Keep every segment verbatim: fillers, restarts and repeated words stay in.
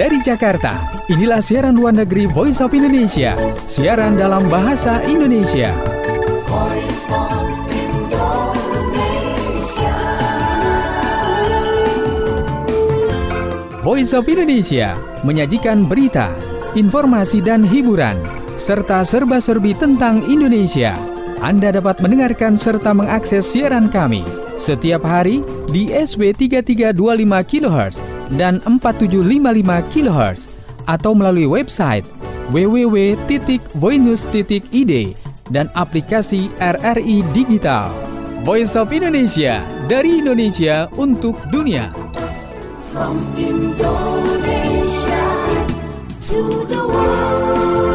Dari Jakarta, inilah siaran luar negeri Voice of Indonesia, siaran dalam bahasa Indonesia. Voice of Indonesia. Voice of Indonesia menyajikan berita, informasi dan hiburan, serta serba-serbi tentang Indonesia. Anda dapat mendengarkan serta mengakses siaran kami setiap hari di S B tiga tiga dua lima kilohertz dan empat tujuh lima lima kilohertz atau melalui website w w w titik voinews titik i d dan aplikasi R R I Digital. Voice of Indonesia, dari Indonesia untuk dunia. From Indonesia to the world.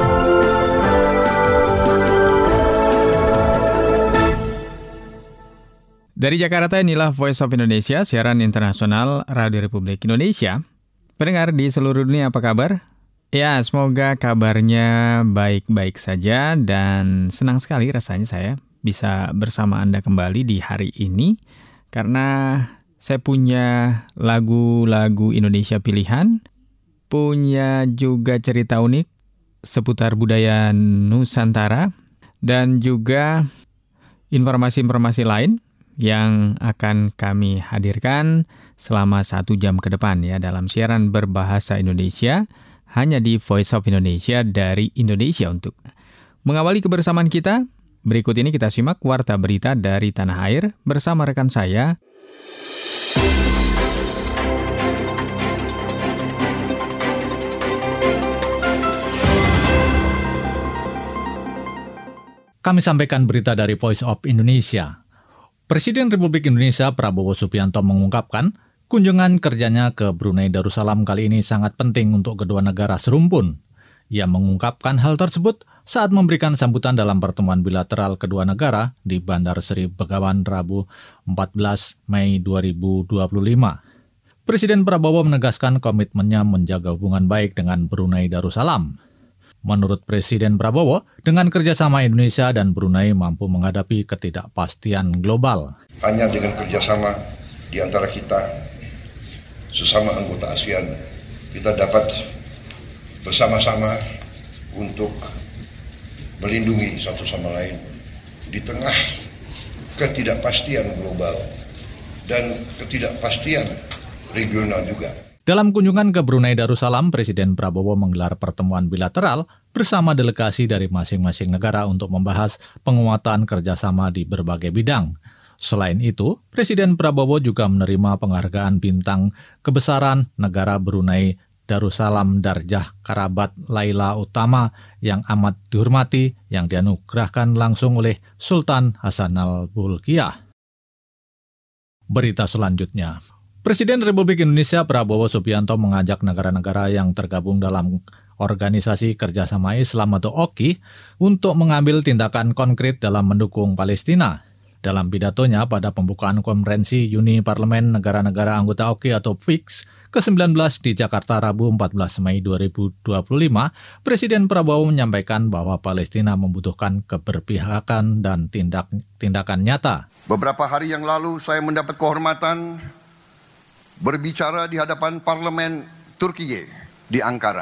Dari Jakarta, inilah Voice of Indonesia, siaran internasional Radio Republik Indonesia. Pendengar di seluruh dunia, apa kabar? Ya, semoga kabarnya baik-baik saja dan senang sekali rasanya saya bisa bersama Anda kembali di hari ini karena saya punya lagu-lagu Indonesia pilihan, punya juga cerita unik seputar budaya Nusantara dan juga informasi-informasi lain yang akan kami hadirkan selama satu jam ke depan ya dalam siaran berbahasa Indonesia hanya di Voice of Indonesia dari Indonesia untuk. Mengawali kebersamaan kita, berikut ini kita simak warta berita dari tanah air bersama rekan saya. Kami sampaikan berita dari Voice of Indonesia. Presiden Republik Indonesia Prabowo Subianto mengungkapkan kunjungan kerjanya ke Brunei Darussalam kali ini sangat penting untuk kedua negara serumpun. Ia mengungkapkan hal tersebut saat memberikan sambutan dalam pertemuan bilateral kedua negara di Bandar Seri Begawan Rabu empat belas Mei dua ribu dua puluh lima. Presiden Prabowo menegaskan komitmennya menjaga hubungan baik dengan Brunei Darussalam. Menurut Presiden Prabowo, dengan kerjasama Indonesia dan Brunei mampu menghadapi ketidakpastian global. Hanya dengan kerjasama di antara kita, sesama anggota ASEAN, kita dapat bersama-sama untuk melindungi satu sama lain di tengah ketidakpastian global dan ketidakpastian regional juga. Dalam kunjungan ke Brunei Darussalam, Presiden Prabowo menggelar pertemuan bilateral bersama delegasi dari masing-masing negara untuk membahas penguatan kerjasama di berbagai bidang. Selain itu, Presiden Prabowo juga menerima penghargaan bintang kebesaran negara Brunei Darussalam Darjah Karabat Laila Utama yang amat dihormati yang dianugerahkan langsung oleh Sultan Hasanal Bolkiah. Berita selanjutnya. Presiden Republik Indonesia Prabowo Subianto mengajak negara-negara yang tergabung dalam Organisasi Kerjasama Islam atau O K I untuk mengambil tindakan konkret dalam mendukung Palestina. Dalam pidatonya pada pembukaan konferensi Uni Parlemen Negara-Negara Anggota O K I atau P I X ke sembilan belas di Jakarta Rabu empat belas Mei dua ribu dua puluh lima, Presiden Prabowo menyampaikan bahwa Palestina membutuhkan keberpihakan dan tindak, tindakan nyata. Beberapa hari yang lalu saya mendapat kehormatan berbicara di hadapan Parlemen Turkiye di Ankara.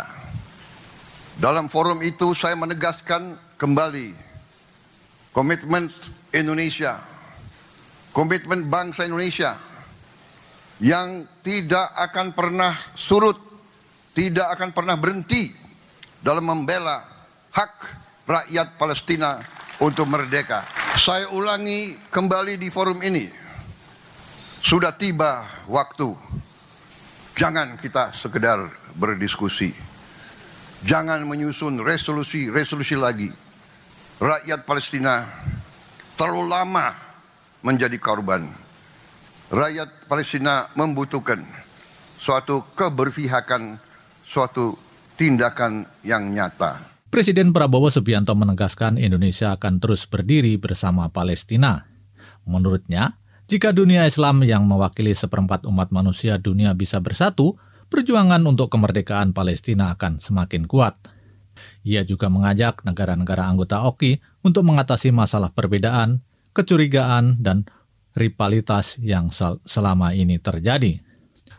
Dalam forum itu saya menegaskan kembali komitmen Indonesia, komitmen bangsa Indonesia yang tidak akan pernah surut, tidak akan pernah berhenti dalam membela hak rakyat Palestina untuk merdeka. Saya ulangi kembali di forum ini. Sudah tiba waktu, jangan kita sekedar berdiskusi. Jangan menyusun resolusi-resolusi lagi. Rakyat Palestina terlalu lama menjadi korban. Rakyat Palestina membutuhkan suatu keberpihakan, suatu tindakan yang nyata. Presiden Prabowo Subianto menegaskan Indonesia akan terus berdiri bersama Palestina. Menurutnya, jika dunia Islam yang mewakili seperempat umat manusia dunia bisa bersatu, perjuangan untuk kemerdekaan Palestina akan semakin kuat. Ia juga mengajak negara-negara anggota O K I untuk mengatasi masalah perbedaan, kecurigaan, dan rivalitas yang selama ini terjadi.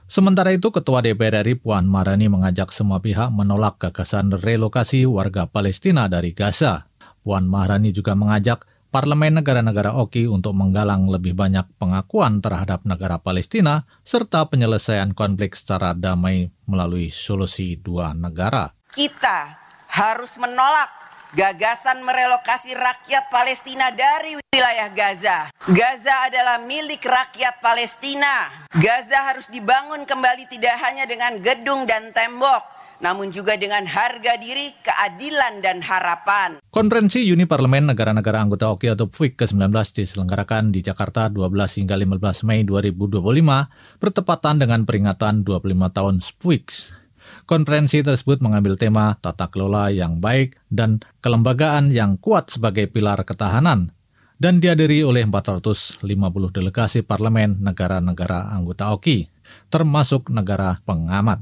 Sementara itu, Ketua D P R R I Puan Maharani mengajak semua pihak menolak gagasan relokasi warga Palestina dari Gaza. Puan Maharani juga mengajak parlemen negara-negara O K I untuk menggalang lebih banyak pengakuan terhadap negara Palestina serta penyelesaian konflik secara damai melalui solusi dua negara. Kita harus menolak gagasan merelokasi rakyat Palestina dari wilayah Gaza. Gaza adalah milik rakyat Palestina. Gaza harus dibangun kembali tidak hanya dengan gedung dan tembok, namun juga dengan harga diri, keadilan, dan harapan. Konferensi Uni Parlemen Negara-Negara Anggota O K I atau P U I K ke sembilan belas diselenggarakan di Jakarta dua belas hingga lima belas Mei dua ribu dua puluh lima, bertepatan dengan peringatan dua puluh lima tahun P U I K. Konferensi tersebut mengambil tema tata kelola yang baik dan kelembagaan yang kuat sebagai pilar ketahanan, dan dihadiri oleh empat ratus lima puluh delegasi parlemen negara-negara anggota O K I, termasuk negara pengamat.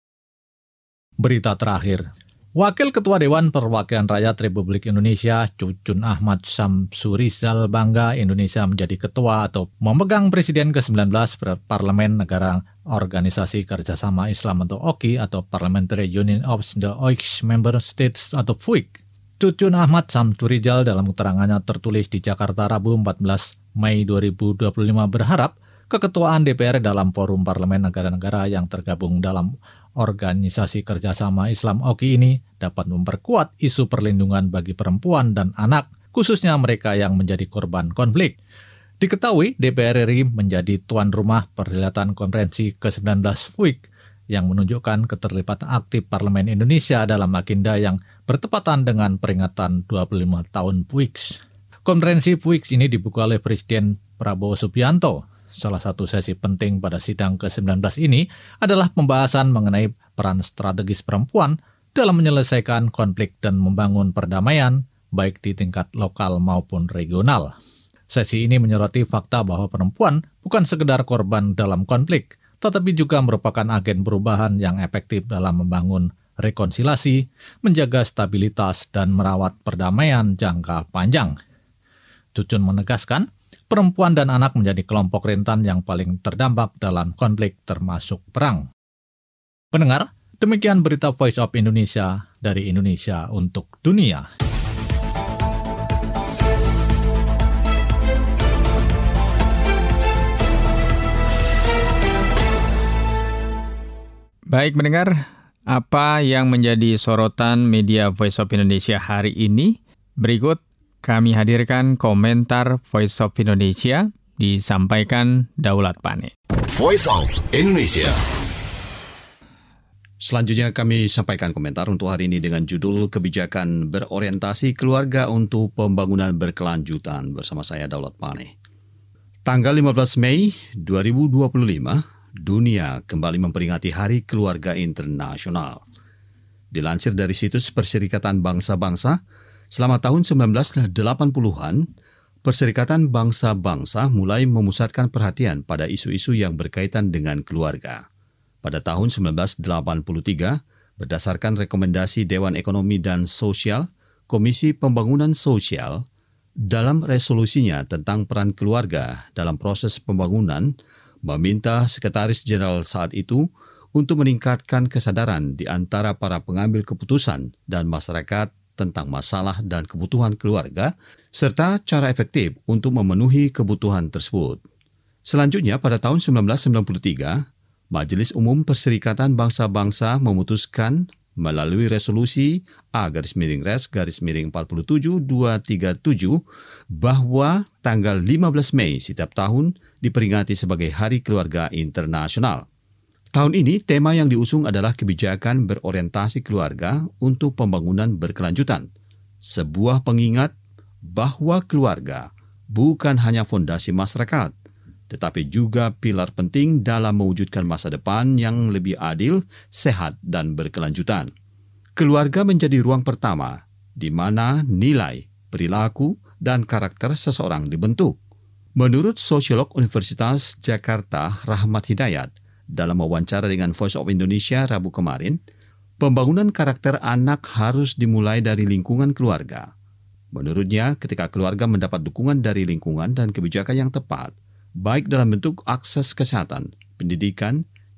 Berita terakhir, Wakil Ketua Dewan Perwakilan Rakyat Republik Indonesia, Cucun Ahmad Syamsurizal bangga Indonesia menjadi ketua atau memegang Presiden ke sembilan belas Parlemen Negara Organisasi Kerjasama Islam atau O K I atau Parliamentary Union of the O I C Member States atau P U I K. Cucun Ahmad Syamsurizal dalam keterangannya tertulis di Jakarta Rabu empat belas Mei dua ribu dua puluh lima berharap keketuaan D P R dalam forum parlemen negara-negara yang tergabung dalam Organisasi Kerjasama Islam O K I ini dapat memperkuat isu perlindungan bagi perempuan dan anak, khususnya mereka yang menjadi korban konflik. Diketahui D P R R I menjadi tuan rumah perhelatan konferensi ke sembilan belas P U I K yang menunjukkan keterlibatan aktif Parlemen Indonesia dalam agenda yang bertepatan dengan peringatan dua puluh lima tahun P U I K. Konferensi P U I K ini dibuka oleh Presiden Prabowo Subianto. Salah satu sesi penting pada sidang ke sembilan belas ini adalah pembahasan mengenai peran strategis perempuan dalam menyelesaikan konflik dan membangun perdamaian, baik di tingkat lokal maupun regional. Sesi ini menyoroti fakta bahwa perempuan bukan sekedar korban dalam konflik, tetapi juga merupakan agen perubahan yang efektif dalam membangun rekonsiliasi, menjaga stabilitas, dan merawat perdamaian jangka panjang. Cucun menegaskan, perempuan dan anak menjadi kelompok rentan yang paling terdampak dalam konflik termasuk perang. Pendengar, demikian berita Voice of Indonesia dari Indonesia untuk dunia. Baik mendengar, apa yang menjadi sorotan media Voice of Indonesia hari ini? Berikut kami hadirkan komentar Voice of Indonesia disampaikan Daulat Pane. Voice of Indonesia. Selanjutnya kami sampaikan komentar untuk hari ini dengan judul Kebijakan Berorientasi Keluarga untuk Pembangunan Berkelanjutan bersama saya Daulat Pane. Tanggal lima belas Mei dua ribu dua puluh lima, dunia kembali memperingati Hari Keluarga Internasional. Dilansir dari situs Perserikatan Bangsa-Bangsa, selama tahun sembilan belas delapan puluhan, Perserikatan Bangsa-Bangsa mulai memusatkan perhatian pada isu-isu yang berkaitan dengan keluarga. Pada tahun sembilan belas delapan puluh tiga, berdasarkan rekomendasi Dewan Ekonomi dan Sosial, Komisi Pembangunan Sosial, dalam resolusinya tentang peran keluarga dalam proses pembangunan, meminta Sekretaris Jenderal saat itu untuk meningkatkan kesadaran di antara para pengambil keputusan dan masyarakat tentang masalah dan kebutuhan keluarga, serta cara efektif untuk memenuhi kebutuhan tersebut. Selanjutnya, pada tahun sembilan belas sembilan puluh tiga, Majelis Umum Perserikatan Bangsa-Bangsa memutuskan melalui resolusi A garis miring res garis miring empat puluh tujuh dua tiga tujuh bahwa tanggal lima belas Mei setiap tahun diperingati sebagai Hari Keluarga Internasional. Tahun ini tema yang diusung adalah kebijakan berorientasi keluarga untuk pembangunan berkelanjutan. Sebuah pengingat bahwa keluarga bukan hanya fondasi masyarakat, tetapi juga pilar penting dalam mewujudkan masa depan yang lebih adil, sehat, dan berkelanjutan. Keluarga menjadi ruang pertama di mana nilai, perilaku, dan karakter seseorang dibentuk. Menurut sosiolog Universitas Jakarta Rahmat Hidayat, dalam wawancara dengan Voice of Indonesia Rabu kemarin, pembangunan karakter anak harus dimulai dari lingkungan keluarga. Menurutnya, ketika keluarga mendapat dukungan dari lingkungan dan kebijakan yang tepat, baik dalam bentuk akses kesehatan, pendidikan,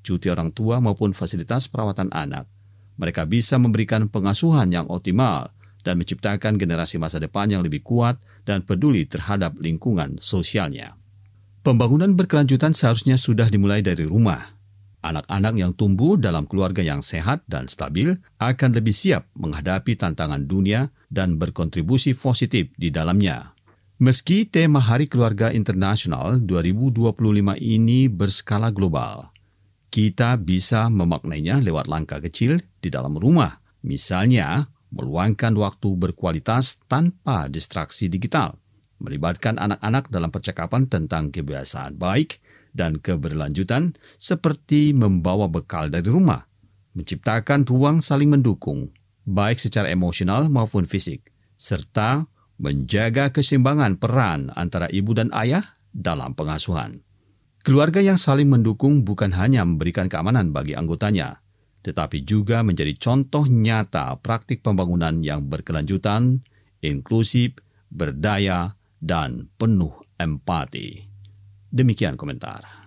cuti orang tua maupun fasilitas perawatan anak. Mereka bisa memberikan pengasuhan yang optimal dan menciptakan generasi masa depan yang lebih kuat dan peduli terhadap lingkungan sosialnya. Pembangunan berkelanjutan seharusnya sudah dimulai dari rumah. Anak-anak yang tumbuh dalam keluarga yang sehat dan stabil akan lebih siap menghadapi tantangan dunia dan berkontribusi positif di dalamnya. Meski tema Hari Keluarga Internasional dua ribu dua puluh lima ini berskala global, kita bisa memaknainya lewat langkah kecil di dalam rumah. Misalnya, meluangkan waktu berkualitas tanpa distraksi digital, melibatkan anak-anak dalam percakapan tentang kebiasaan baik dan keberlanjutan seperti membawa bekal dari rumah, menciptakan ruang saling mendukung, baik secara emosional maupun fisik, serta menjaga keseimbangan peran antara ibu dan ayah dalam pengasuhan. Keluarga yang saling mendukung bukan hanya memberikan keamanan bagi anggotanya, tetapi juga menjadi contoh nyata praktik pembangunan yang berkelanjutan, inklusif, berdaya, dan penuh empati. Demikian komentar.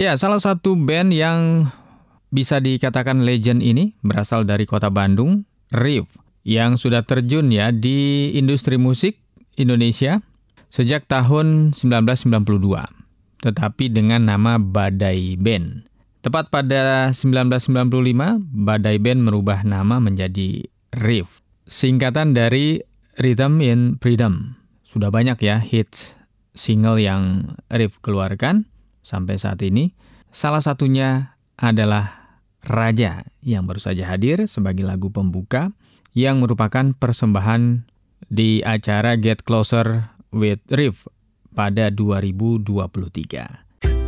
Ya, salah satu band yang bisa dikatakan legend ini berasal dari kota Bandung, Riff, yang sudah terjun ya di industri musik Indonesia sejak tahun sembilan belas sembilan puluh dua, tetapi dengan nama Badai Band. Tepat pada sembilan belas sembilan puluh lima, Badai Band merubah nama menjadi Riff, singkatan dari Rhythm in Freedom. Sudah banyak ya hits single yang Riff keluarkan sampai saat ini. Salah satunya adalah Raja yang baru saja hadir sebagai lagu pembuka yang merupakan persembahan di acara Get Closer with Riff pada dua ribu dua puluh tiga.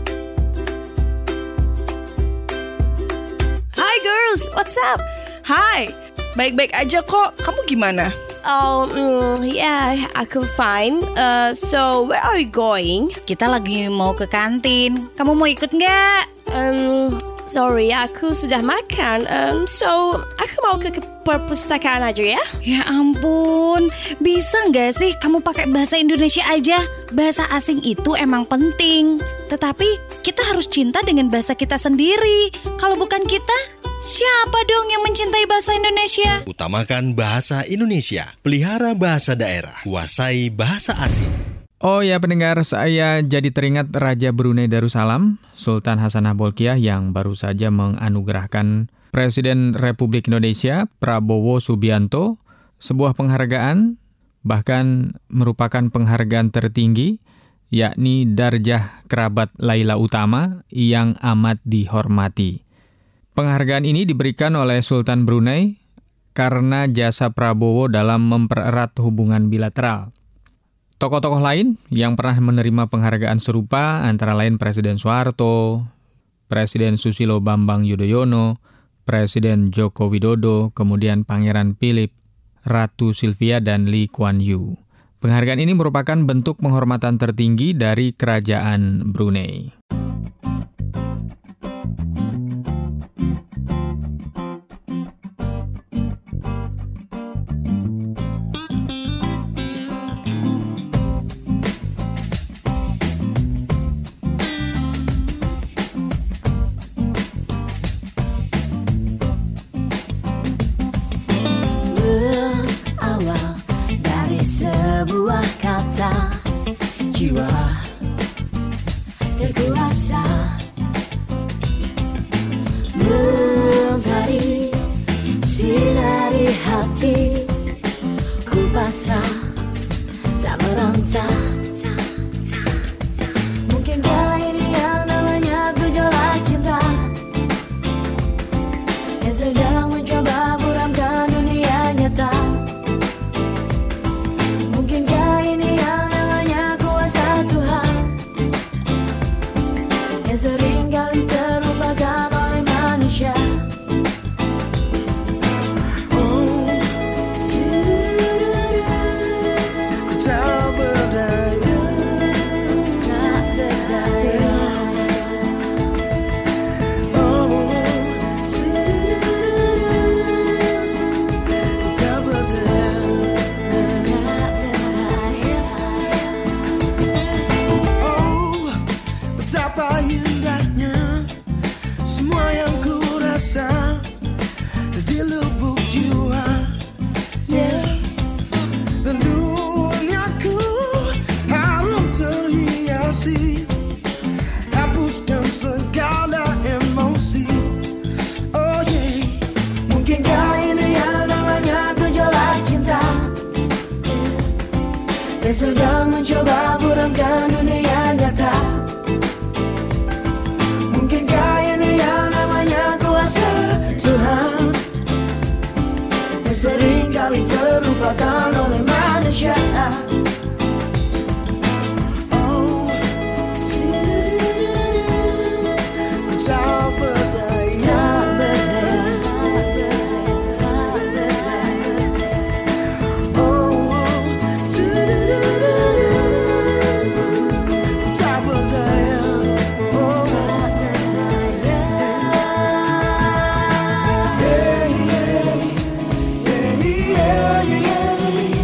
Hi girls, what's up? Hai, baik-baik aja kok. Kamu gimana? Oh, mm, yeah, aku fine. Uh, so, where are you going? Kita lagi mau ke kantin. Kamu mau ikut nggak? Um, sorry, aku sudah makan. Um, so, aku mau ke, ke perpustakaan aja ya. Ya ampun, bisa nggak sih kamu pakai bahasa Indonesia aja? Bahasa asing itu emang penting. Tetapi kita harus cinta dengan bahasa kita sendiri. Kalau bukan kita, siapa dong yang mencintai bahasa Indonesia? Utamakan bahasa Indonesia, pelihara bahasa daerah, kuasai bahasa asing. Oh ya pendengar, saya jadi teringat Raja Brunei Darussalam, Sultan Hasanah Bolkiah yang baru saja menganugerahkan Presiden Republik Indonesia, Prabowo Subianto, sebuah penghargaan, bahkan merupakan penghargaan tertinggi, yakni Darjah Kerabat Laila Utama yang amat dihormati. Penghargaan ini diberikan oleh Sultan Brunei karena jasa Prabowo dalam mempererat hubungan bilateral. Tokoh-tokoh lain yang pernah menerima penghargaan serupa antara lain Presiden Soeharto, Presiden Susilo Bambang Yudhoyono, Presiden Joko Widodo, kemudian Pangeran Philip, Ratu Sylvia, dan Lee Kuan Yew. Penghargaan ini merupakan bentuk penghormatan tertinggi dari Kerajaan Brunei. Sedang mencoba buramkan dunia nyata. Mungkinkah ini yang namanya kuasa Tuhan, yang sering kali terlupakan oleh manusia. Oh, ku tak berdaya, yeah, yeah, yeah, yeah.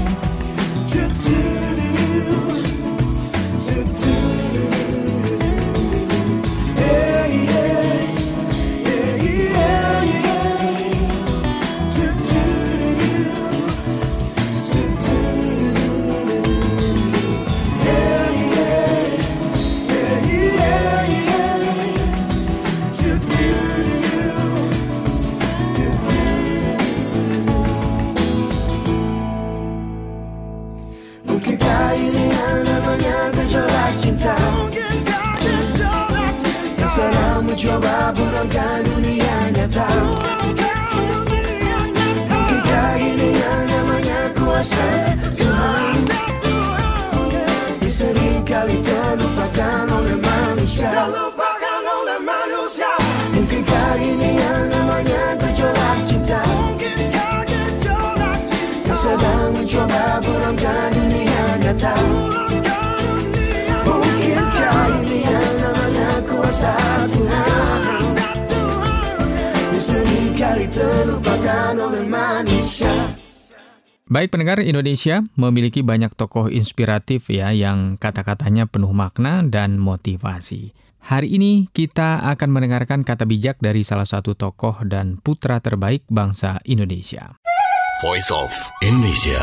seringkali terlupakan oleh manusia. Baik pendengar, Indonesia memiliki banyak tokoh inspiratif ya yang kata-katanya penuh makna dan motivasi. Hari ini kita akan mendengarkan kata bijak dari salah satu tokoh dan putra terbaik bangsa Indonesia. Voice of Indonesia.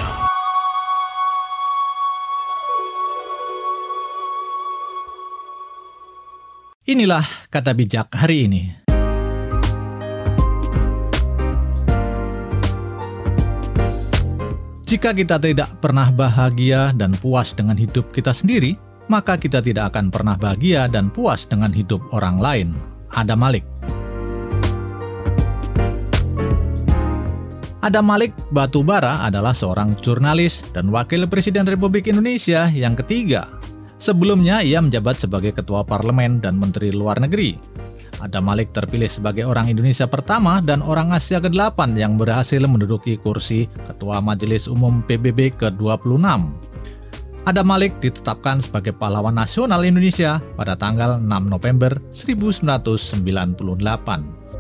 Inilah kata bijak hari ini. Jika kita tidak pernah bahagia dan puas dengan hidup kita sendiri, maka kita tidak akan pernah bahagia dan puas dengan hidup orang lain. Adam Malik. Adam Malik Batubara adalah seorang jurnalis dan wakil Presiden Republik Indonesia yang ketiga. Sebelumnya ia menjabat sebagai Ketua Parlemen dan Menteri Luar Negeri. Adam Malik terpilih sebagai orang Indonesia pertama dan orang Asia kedelapan yang berhasil menduduki kursi Ketua Majelis Umum P B B ke dua puluh enam. Adam Malik ditetapkan sebagai pahlawan nasional Indonesia pada tanggal enam November seribu sembilan ratus sembilan puluh delapan.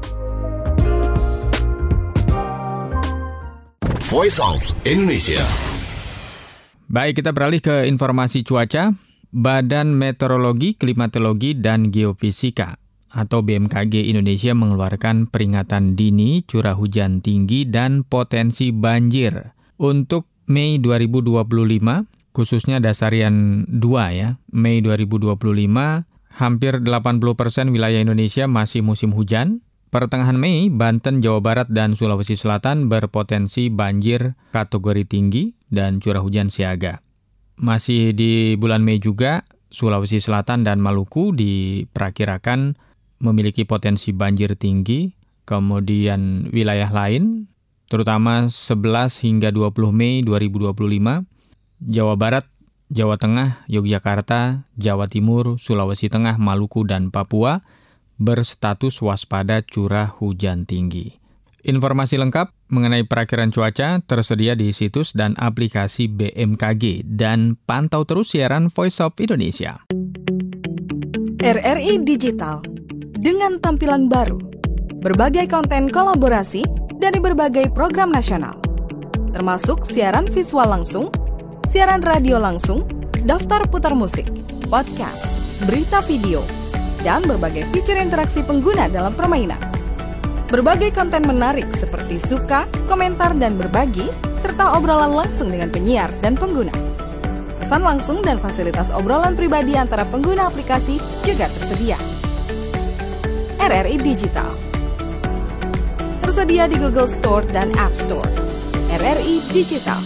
Voice of Indonesia. Baik, kita beralih ke informasi cuaca. Badan Meteorologi, Klimatologi, dan Geofisika atau B M K G Indonesia mengeluarkan peringatan dini curah hujan tinggi dan potensi banjir untuk Mei dua ribu dua puluh lima, khususnya dasarian dua ya. Mei dua ribu dua puluh lima, hampir delapan puluh persen wilayah Indonesia masih musim hujan. Pertengahan Mei, Banten, Jawa Barat, dan Sulawesi Selatan berpotensi banjir kategori tinggi dan curah hujan siaga. Masih di bulan Mei juga, Sulawesi Selatan dan Maluku diperkirakan memiliki potensi banjir tinggi. Kemudian wilayah lain, terutama sebelas hingga dua puluh Mei dua ribu dua puluh lima, Jawa Barat, Jawa Tengah, Yogyakarta, Jawa Timur, Sulawesi Tengah, Maluku, dan Papua berstatus waspada curah hujan tinggi. Informasi lengkap mengenai perakiraan cuaca tersedia di situs dan aplikasi B M K G dan pantau terus siaran Voice of Indonesia. R R I Digital dengan tampilan baru, berbagai konten kolaborasi dari berbagai program nasional, termasuk siaran visual langsung, siaran radio langsung, daftar putar musik, podcast, berita video, dan berbagai fitur interaksi pengguna dalam permainan. Berbagai konten menarik seperti suka, komentar, dan berbagi, serta obrolan langsung dengan penyiar dan pengguna. Pesan langsung dan fasilitas obrolan pribadi antara pengguna aplikasi juga tersedia. R R I Digital tersedia di Google Store dan App Store. R R I Digital.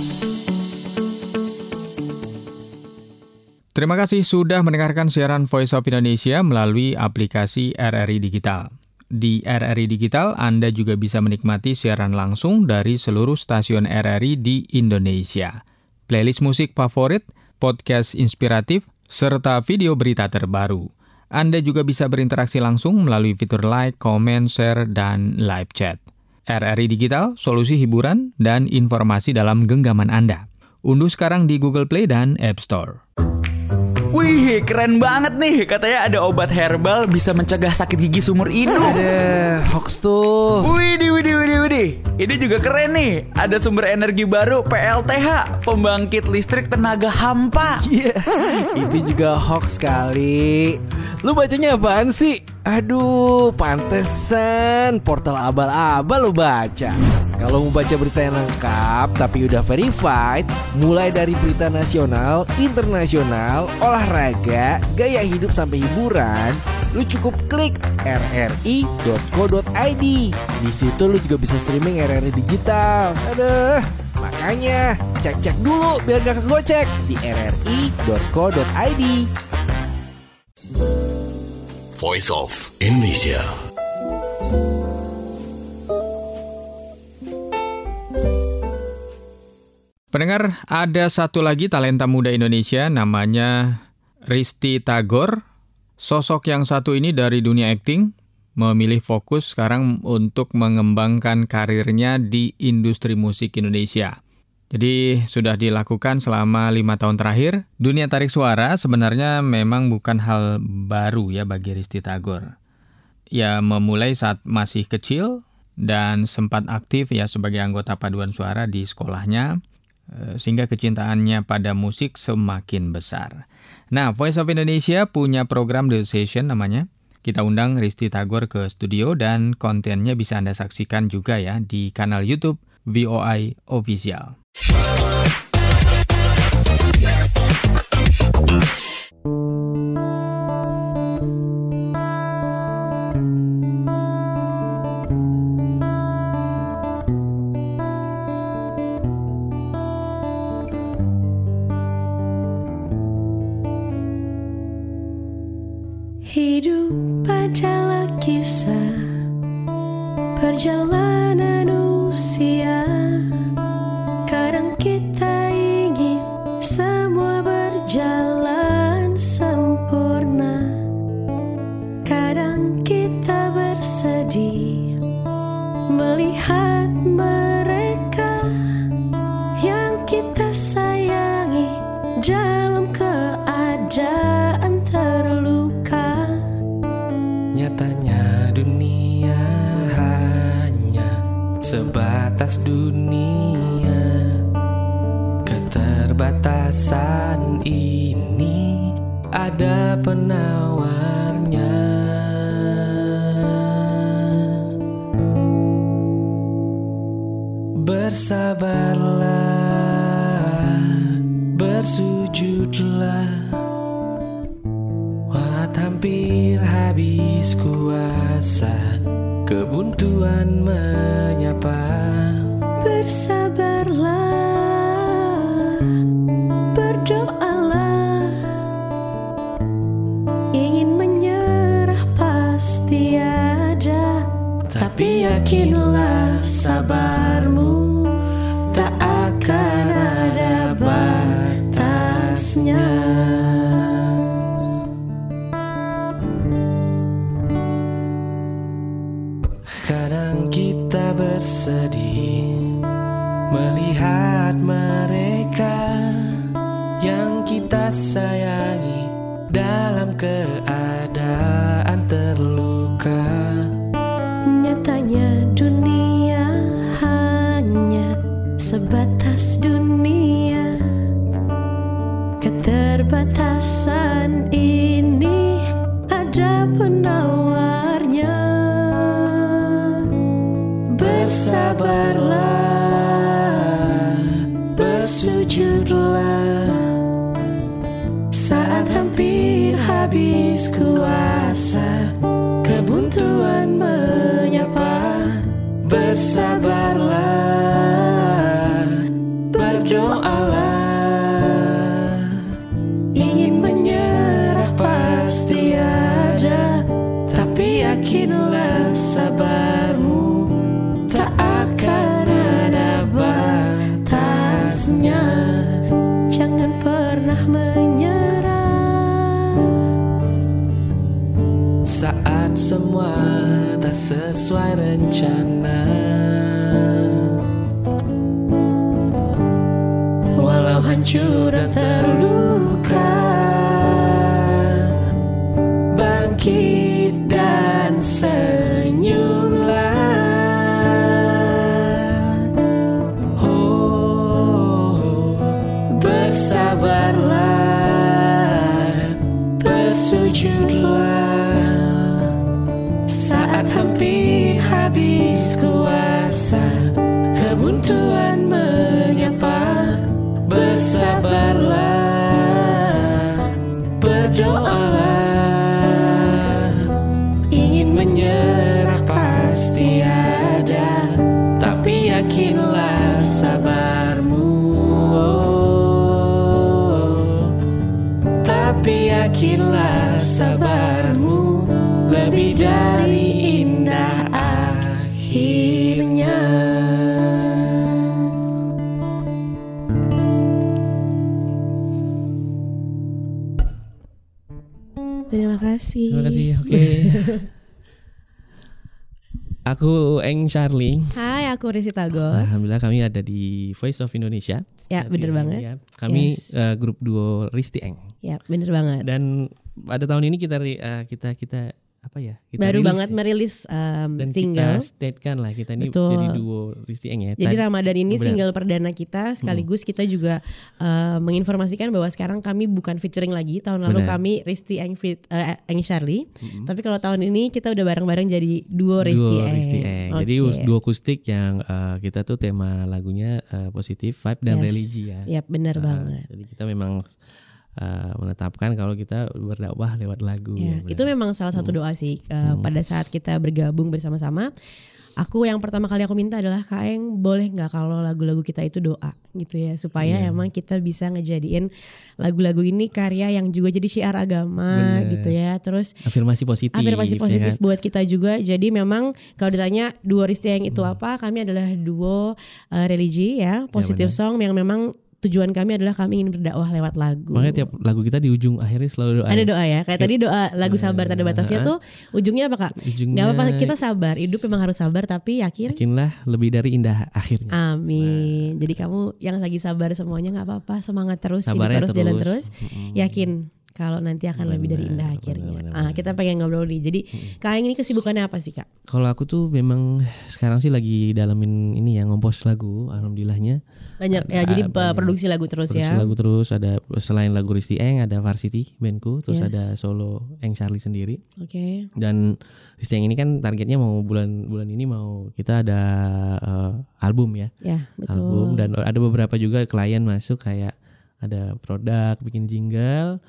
Terima kasih sudah mendengarkan siaran Voice of Indonesia melalui aplikasi R R I Digital. Di R R I Digital, Anda juga bisa menikmati siaran langsung dari seluruh stasiun R R I di Indonesia. Playlist musik favorit, podcast inspiratif, serta video berita terbaru. Anda juga bisa berinteraksi langsung melalui fitur like, comment, share, dan live chat. R R I Digital, solusi hiburan dan informasi dalam genggaman Anda. Unduh sekarang di Google Play dan App Store. Wih, keren banget nih. Katanya ada obat herbal bisa mencegah sakit gigi seumur hidup. Ada hoax tuh. Widih, widih, widih, widih. Ini juga keren nih. Ada sumber energi baru P L T H, pembangkit listrik tenaga hampa. Iya, yeah, itu juga hoax kali. Lu bacanya apaan sih? Aduh, pantesan portal abal-abal lu baca. Kalau mau baca berita yang lengkap tapi udah verified, mulai dari berita nasional, internasional, olahraga, gaya hidup sampai hiburan, lu cukup klik r r i dot co dot i d. Di situ lu juga bisa streaming R R I Digital. Aduh, makanya cek-cek dulu biar gak kegocek di r r i dot co dot i d. Voice of Indonesia. Pendengar, ada satu lagi talenta muda Indonesia namanya Risty Tagor. Sosok yang satu ini dari dunia akting memilih fokus sekarang untuk mengembangkan karirnya di industri musik Indonesia. Jadi sudah dilakukan selama lima tahun terakhir. Dunia tarik suara sebenarnya memang bukan hal baru ya bagi Risty Tagor. ya memulai saat masih kecil dan sempat aktif ya sebagai anggota paduan suara di sekolahnya, sehingga kecintaannya pada musik semakin besar. Nah, Voice of Indonesia punya program The Session namanya. Kita undang Risti Tagor ke studio dan kontennya bisa Anda saksikan juga ya di kanal YouTube V O I Official. Hidup adalah kisah perjalanan usia. Kadang kita ingin semua berjalan sempurna. Kadang kita bersedih melihat mereka yang kita sayangi dalam keadaan terluka. Nyatanya dunia hanya sebatas dunia. Keterbatasan ini ada penawarnya. Bersabarlah, bersujudlah. Walau hampir habis kuasa, kebuntuan menyapa. Bersabarlah, berdoalah. Ingin menyerah pasti ada, tapi yakinlah sabarmu tak akan ada batasnya. Kadang kita bersedih melihat mereka yang kita sayangi dalam keadaan terluka. Nyatanya dunia hanya sebatas dunia. Keterbatasan ini ada penawarnya. Bersabarlah, bersujudlah. Saat hampir habis kuasa, kebuntuan menyapa. Bersabarlah, berdoalah. Ingin menyerah pasti ada, tapi yakinlah sabarmu tak akan ada batasnya. Jangan pernah menyerah saat semua tak sesuai rencana. Walau hancur dan terluka, bangkit dan senyumlah. Bersabarlah, bersujudlah. Saat hampir habis kuasa, kebuntuan menyapa. Bersabarlah, berdoalah. Ingin menyerah pasti ada, tapi yakinlah sabarmu. Tapi yakinlah sabarmu lebih dari indah akhirnya. Terima kasih. Terima kasih. Oke. Okay. Aku Eng Charlie. Hai, aku Risti Tagor. Alhamdulillah kami ada di Voice of Indonesia. Ya, bener banget. Ya. Kami yes. uh, grup duo Risti Eng. Ya, bener banget. Dan pada tahun ini kita uh, kita kita apa ya? Kita baru rilis, banget merilis um, dan single. kita statekan lah kita ini Betul. jadi duo Risti Eng ya. Jadi Tadi- Ramadan ini Benar. single perdana kita, sekaligus kita juga uh, menginformasikan bahwa sekarang kami bukan featuring lagi. Tahun lalu Benar. kami Risti Eng fit uh, Eng Charlie. Mm-mm. Tapi kalau tahun ini kita udah bareng-bareng jadi duo Risti Duo Eng. Risti Eng. Jadi Oke. duo akustik yang uh, kita tuh tema lagunya uh, positif vibe dan Yes. religi ya. Yap, benar Uh, banget. Jadi kita memang uh, menetapkan kalau kita berdakwah lewat lagu. Ya, ya, itu memang salah satu doa sih uh, Hmm. pada saat kita bergabung bersama-sama. Aku yang pertama kali aku minta adalah Kak Eng, boleh nggak kalau lagu-lagu kita itu doa gitu ya, supaya Iya. emang kita bisa ngejadiin lagu-lagu ini karya yang juga jadi syiar agama. Bener. Gitu ya. Terus Afirmasi positif. afirmasi positif ya kan? buat kita juga. Jadi memang kalau ditanya duo Risti yang itu apa, kami adalah duo uh, religi ya, positive benar. song yang memang tujuan kami adalah kami ingin berdakwah lewat lagu. Makanya tiap lagu kita di ujung akhirnya selalu doa. Ada doa ya, kayak tadi doa lagu sabar tanda batasnya Nah, tuh ujungnya apa Kak? ujungnya- Gak apa-apa, kita sabar, hidup memang harus sabar tapi yakin. Yakinlah lebih dari indah akhirnya. Amin. Jadi kamu yang lagi sabar semuanya nggak apa-apa, semangat terus, hidup Sabarnya terus, jalan terus. terus. Yakin kalau nanti akan lebih dari indah akhirnya. Ah, kita pengen ngobrol nih. Jadi Kak Eng ini kesibukannya apa sih Kak? Kalau aku tuh memang sekarang sih lagi dalamin ini ya, ngompos lagu, alhamdulillahnya. Banyak ya, Ada- jadi banyak. produksi lagu terus Produksi ya. lagu terus, ada selain lagu Risti Eng ada Varsity bandku, terus Yes. ada solo Eng Charlie sendiri. Oke. Dan Risti Eng ini kan targetnya mau bulan bulan ini mau kita ada eh, album ya. Ya, betul. Album, dan ada beberapa juga klien masuk kayak ada produk bikin jingle,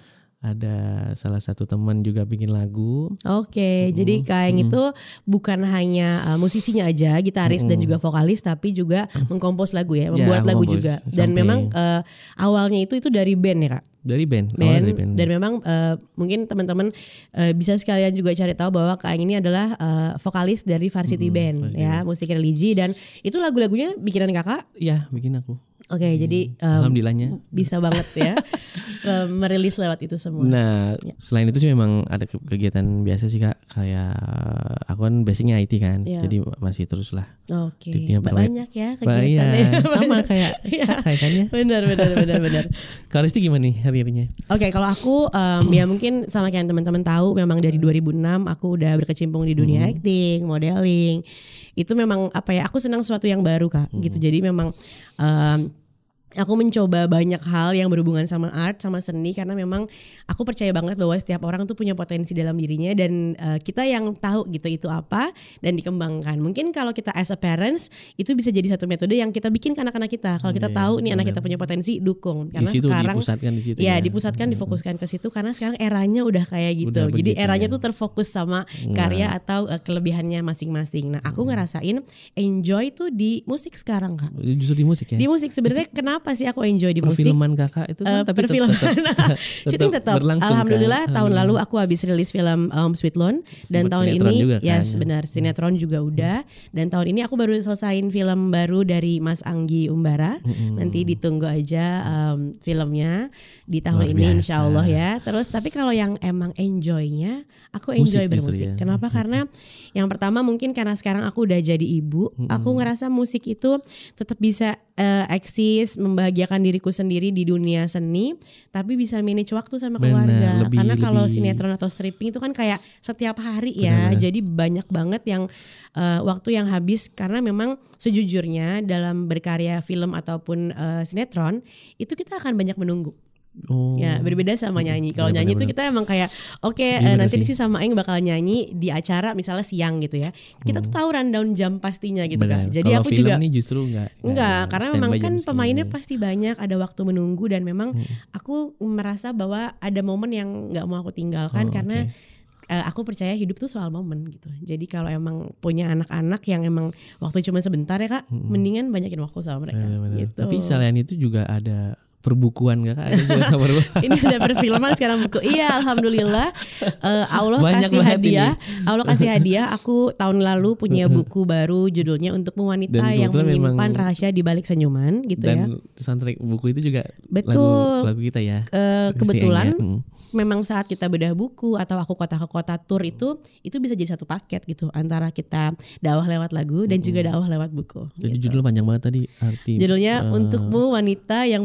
ada salah satu teman juga bikin lagu. Oke, jadi Kak Eng itu bukan hanya uh, musisinya aja, gitaris dan Mm-mm. juga vokalis, tapi juga mengkompos lagu ya, Ya, membuat lagu mengkompos. juga. Dan Sampai- memang uh, awalnya itu itu dari band ya Kak. Dari band, awal Band, dari band. dan memang uh, mungkin teman-teman uh, bisa sekalian juga cari tahu bahwa Kak Eng ini adalah uh, vokalis dari Varsity Band ya, musik religi, dan itu lagu-lagunya bikinan Kakak. Iya, bikin aku. Oke, jadi um, Alhamdulillahnya. bisa banget ya uh, merilis lewat itu semua. Nah, selain itu sih memang ada ke- kegiatan biasa sih Kak, kayak aku kan basicnya I T kan, Iya. jadi masih terus lah. Oke, di dunia Ba- perweb. banyak ya Ba- iya, kegiatannya. sama Banyak. kayak Iya. kayak kan ya. Benar, benar, benar, benar. Kalau Risti gimana nih hari-harinya? Oke, kalau aku um, ya mungkin sama kayak yang teman-teman tahu, memang dari dua ribu enam aku udah berkecimpung di dunia Mhm. acting, modeling. Itu memang apa ya? Aku senang sesuatu yang baru Kak, gitu. Jadi memang um, aku mencoba banyak hal yang berhubungan sama art, sama seni, karena memang aku percaya banget bahwa setiap orang tuh punya potensi dalam dirinya, dan uh, kita yang tahu gitu itu apa dan dikembangkan. Mungkin kalau kita as a parents itu bisa jadi satu metode yang kita bikin ke anak-anak kita. Kalau kita Iya, tahu nih anak benar. kita punya potensi, dukung. Karena Di situ sekarang dipusatkan di situ ya, ya. dipusatkan, difokuskan ke situ, karena sekarang eranya udah kayak gitu. Udah Jadi begitu eranya ya. tuh terfokus sama Nah. karya atau uh, kelebihannya masing-masing. Nah, aku ngerasain enjoy tuh di musik sekarang Kak. Justru di musik ya. Di musik sebenarnya kenapa sih aku enjoy di musik? Perfilman Kakak itu kan Eh, tapi tetap- perfilman. tetap- Syuting tetap. berlangsung, Alhamdulillah kan? tahun lalu Alhamdulillah. aku habis rilis film um, Sweet Loan, dan Sempet tahun sinetron ini juga kan? yes benar, sinetron juga udah, dan tahun ini aku baru selesaiin film baru dari Mas Anggi Umbara. Mm-mm. Nanti ditunggu aja um, filmnya di tahun Luar ini biasa. insya Allah ya. Terus tapi kalau yang emang enjoynya, aku Musik enjoy justru bermusik. ya. Kenapa? Karena yang pertama mungkin karena sekarang aku udah jadi ibu, aku ngerasa musik itu tetap bisa eh, eksis, membahagiakan diriku sendiri di dunia seni, tapi bisa manage waktu sama Benar, keluarga. lebih- Karena kalau lebih- sinetron atau stripping itu kan kayak setiap hari ya, Benar-benar. jadi banyak banget yang eh, waktu yang habis, karena memang sejujurnya dalam berkarya film ataupun eh, sinetron itu kita akan banyak menunggu. Oh. Ya berbeda sama nyanyi. Kalau Iya, nyanyi tuh benar-benar. kita emang kayak oke Iya, eh, benar nanti sih. sih sama Eng bakal nyanyi di acara misalnya siang gitu ya. Kita tuh tahu rundown jam pastinya gitu kan. Benar. Jadi Kalau aku film juga nih justru enggak. enggak, karena memang kan pemainnya pas pasti banyak, ada waktu menunggu, dan memang Hmm. aku merasa bahwa ada momen yang nggak mau aku tinggalkan Oh, karena oke. eh, aku percaya hidup tuh soal momen gitu. Jadi kalau emang punya anak-anak yang emang waktu cuma sebentar ya Kak, mendingan banyakin waktu sama mereka. Gitu. Tapi selain itu juga ada perbukuan Kakak, ada juga perbukuan. Ini ada perfilman sekarang buku. Iya, alhamdulillah. Eh, Allah Banyak kasih banget hadiah. ini. Allah kasih hadiah. Aku tahun lalu punya buku baru judulnya Untukmu Wanita, Dan yang kebetulan menyimpan memang- rahasia di balik senyuman, gitu ya. Dan soundtrack buku itu juga Betul. lagu, lagu kita ya. Eh, Risti kebetulan Eng ya. Hmm. memang saat kita bedah buku atau aku kota ke kota tour itu itu bisa jadi satu paket gitu, antara kita dakwah lewat lagu dan juga dakwah lewat buku. Jadi judul panjang banget tadi arti. Judulnya eh, Untukmu Wanita yang Menyimpan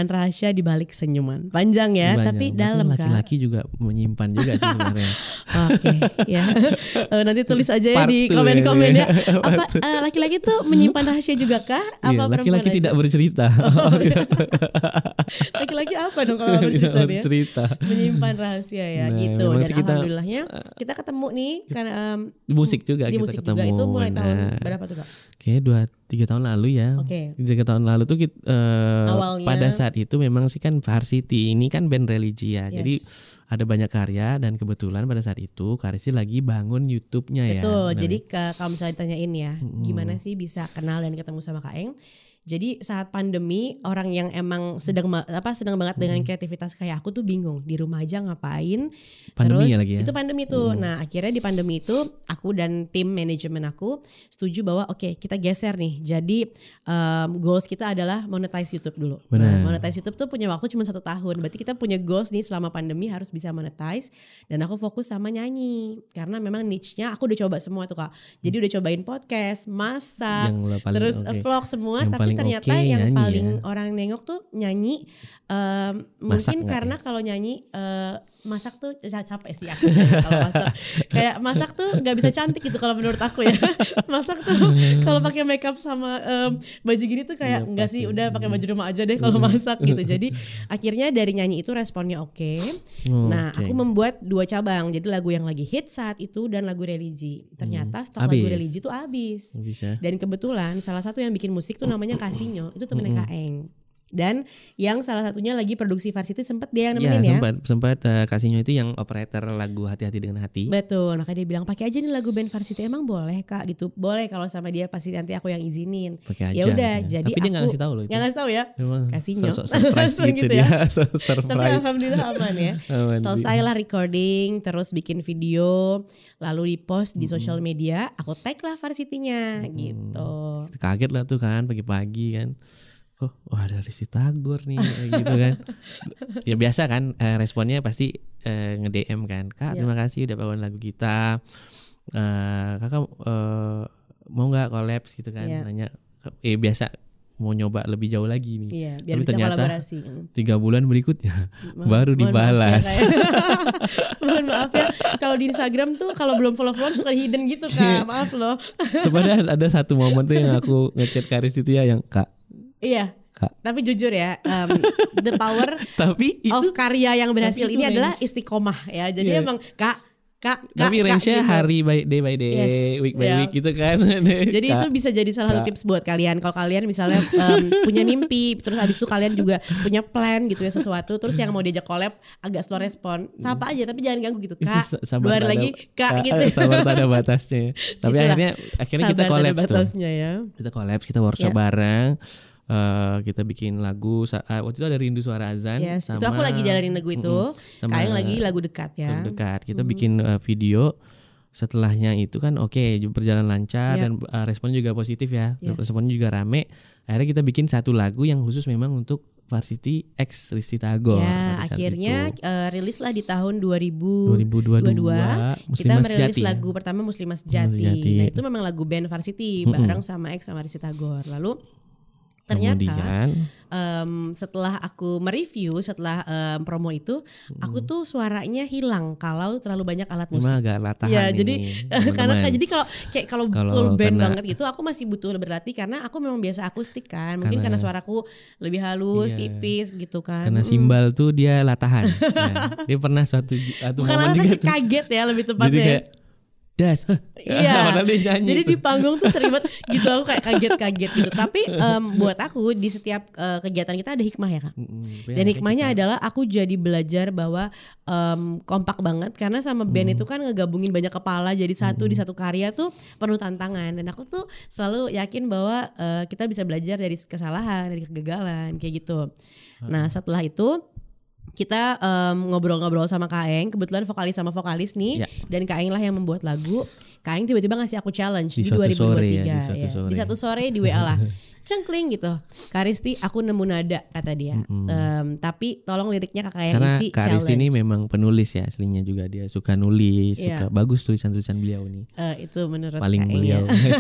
rahasia di balik senyuman. Panjang ya, Banyak. tapi Berarti dalam Kak. laki-laki juga menyimpan juga sih sebenarnya. Oke, ya. Eh, nanti tulis aja ya Part di two komen-komen ya. ya. Apa eh, laki-laki tuh menyimpan rahasia juga kah? Apa Iya, perempuan laki-laki aja? tidak bercerita. Oh, iya. Laki-laki apa dong kalau nggak bercerita nih ya? Bercerita. Menyimpan rahasia ya, Nah, gitu. memang Dan sih kita- alhamdulillahnya kita ketemu nih karena um, Di musik juga di kita musik ketemu. juga itu mulai tahun Nah, berapa tuh Kak? Kayak dua tiga tahun lalu ya. Oke. Tiga tahun lalu tuh kita, eh, Awalnya. pada saat itu memang sih kan Varsity ini kan band religi ya. Yes. Jadi ada banyak karya dan kebetulan pada saat itu Karisi lagi bangun YouTube-nya ya. Betul. Benar Jadi ya? ke, kalau misalnya ditanyain ya, Mm-mm. gimana sih bisa kenal dan ketemu sama Kak Eng? Jadi saat pandemi orang yang emang sedang ma- apa sedang banget dengan kreativitas kayak aku tuh bingung di rumah aja ngapain. Pandemi Terus ya lagi ya? itu pandemi tuh. Mm. Nah akhirnya di pandemi itu aku dan tim manajemen aku setuju bahwa oke kita geser nih. Jadi um, goals kita adalah monetize YouTube dulu. Benar. Nah, monetize YouTube tuh punya waktu cuma satu tahun. Berarti kita punya goals nih selama pandemi harus bisa monetize. Dan aku fokus sama nyanyi karena memang niche-nya aku udah coba semua tuh Kak. Jadi udah cobain podcast, masak, Yang lo paling terus oke. vlog semua. Yang Tapi paling ternyata oke yang nyanyi paling ya. orang nengok tuh nyanyi. Um, Masak mungkin nggak karena kalau nyanyi uh, masak tuh ca- capek sih aku kalau masak. Kayak masak tuh nggak bisa cantik gitu kalau menurut aku ya. Masak tuh kalau pakai makeup sama um, baju gini tuh kayak Iya, enggak sih udah pakai baju rumah aja deh kalau masak gitu. Jadi akhirnya dari nyanyi itu responnya oke. Oh, Nah, oke. aku membuat dua cabang. Jadi lagu yang lagi hit saat itu dan lagu religi. Ternyata stok Habis. lagu religi tuh habis. Bisa. Dan kebetulan salah satu yang bikin musik tuh namanya Kasinyo. Itu temennya Kak Eng. Dan yang salah satunya lagi produksi Varsity sempet dia yang Ya, nemenin ya. sempat sempat eh, Kasihnya itu yang operator lagu Hati-hati dengan Hati. Betul, makanya dia bilang pakai aja nih lagu band Varsity. Emang boleh Kak gitu? Boleh kalau sama dia pasti nanti aku yang izinin. Pakai Ya aja, udah, ya. jadi Tapi dia nggak aku ngasih tahu loh itu. nggak ngasih tahu ya. Memang Kasinyo. sosok surprise gitu dia. Sosok surprise. Tapi alhamdulillah aman ya. Aman sih. Selesai lah recording, terus bikin video, lalu di post di sosial media. Aku tag lah Varsity-nya gitu. Kaget lah tuh kan pagi-pagi kan. Oh, wah ada Risty Tagor nih kayak gitu kan. Ya biasa kan eh, responnya pasti eh, nge-D M kan. Kak, Ya. terima kasih udah bawain lagu kita. Eh, kakak eh, mau nggak collabs gitu kan? Ya. Nanya. Eh biasa mau nyoba lebih jauh lagi nih. Iya, biar Tapi bisa ternyata kolaborasi. tiga bulan berikutnya Mohon- baru mohon dibalas. Maaf ya, Kak, ya. Mohon maaf ya. Kalau di Instagram tuh kalau belum follow-followan suka hidden gitu Kak. Maaf loh. Sebenarnya ada satu momen tuh yang aku ngechat Karis itu ya yang Kak. Iya. Kak. Tapi jujur ya, um, the power Tapi itu, of karya yang berhasil tapi itu ini range. adalah istiqomah ya. Jadi Iya. emang Kak, Kak, Kak, Tapi Kak, range-nya gitu. hari by day by day, Yes, week by ya. week gitu kan. Jadi itu Kak. bisa jadi salah satu Kak. tips buat kalian. Kalau kalian misalnya um, punya mimpi, terus habis itu kalian juga punya plan gitu ya sesuatu, terus yang mau diajak collab agak slow respon, sapa aja tapi jangan ganggu gitu. Itu Kak, sa- sabar dua hari tak lagi ada- Kak Kak, gitu. sabar tak ada batasnya. Tapi Itulah. akhirnya akhirnya kita Sabar tak ada collabs tuh. batasnya ya. Kita collabs, kita workshop Ya. bareng. Eh, kita bikin lagu sa- ah, waktu itu ada Rindu Suara Azan Yes, sama itu aku lagi jalanin lagu itu. Mm-mm, sama Kalian lagi lagu dekat ya. lagu dekat. Kita Mhm. bikin eh, video. Setelahnya itu kan oke berjalan lancar Ya. dan uh, responnya juga positif ya. Yes. Responnya juga rame. Akhirnya kita bikin satu lagu yang khusus memang untuk Varsity X Risty Tagor. Ya, pada saat akhirnya itu. uh, rilis lah di tahun dua ribu dua ribu dua puluh dua, kita Muslimah merilis Sejati ya? lagu pertama Muslimah Sejati. Sejati. Nah, itu memang lagu band Varsity Mm-mm. bareng sama X sama Risty Tagor. Lalu ternyata Kemudian um, setelah aku mereview setelah um, promo itu, aku tuh suaranya hilang kalau terlalu banyak alat musik. memang agak latahan Ya, ini, jadi teman-teman. karena jadi kalau kayak kalau Kalau full band karena- banget gitu, aku masih butuh berlatih karena aku memang biasa akustik kan. Mungkin karena, Karena- suaraku lebih halus, Iya. tipis gitu kan. karena Mm. simbal tuh dia latahan. Ya, dia pernah suatu satu Bukan momen latihan, juga tuh. kaget ya lebih Jadi tepatnya. kayak das. Iya. Padahal dia nyanyi Jadi tuh. di panggung tuh sering banget gitu, aku kayak kaget-kaget gitu. Tapi em, buat aku di setiap eh, kegiatan kita ada hikmah ya Kak. Dan hikmahnya adalah aku jadi belajar bahwa em, kompak banget karena sama band itu kan ngegabungin banyak kepala jadi satu di satu karya tuh penuh tantangan. Dan aku tuh selalu yakin bahwa eh, kita bisa belajar dari kesalahan, dari kegagalan kayak gitu. Nah setelah itu kita em, ngobrol-ngobrol sama Kak Eng, kebetulan vokalis sama vokalis nih, Ya. dan Kak Eng lah yang membuat lagu. Kak Eng tiba-tiba ngasih aku challenge Di di, suatu dua ribu dua puluh tiga sore ya, di suatu ya. sore. Di satu sore di W A lah. cengkling gitu. Karisti aku nemu nada kata dia. Mm-hmm. Um, tapi tolong liriknya kakak yang Karena isi Kak Aristi ini challenge. memang penulis ya aslinya juga, dia suka nulis, Iya. suka bagus tulisan-tulisan beliau nih. Uh, itu menurut Paling Kak Eng beliau. ya.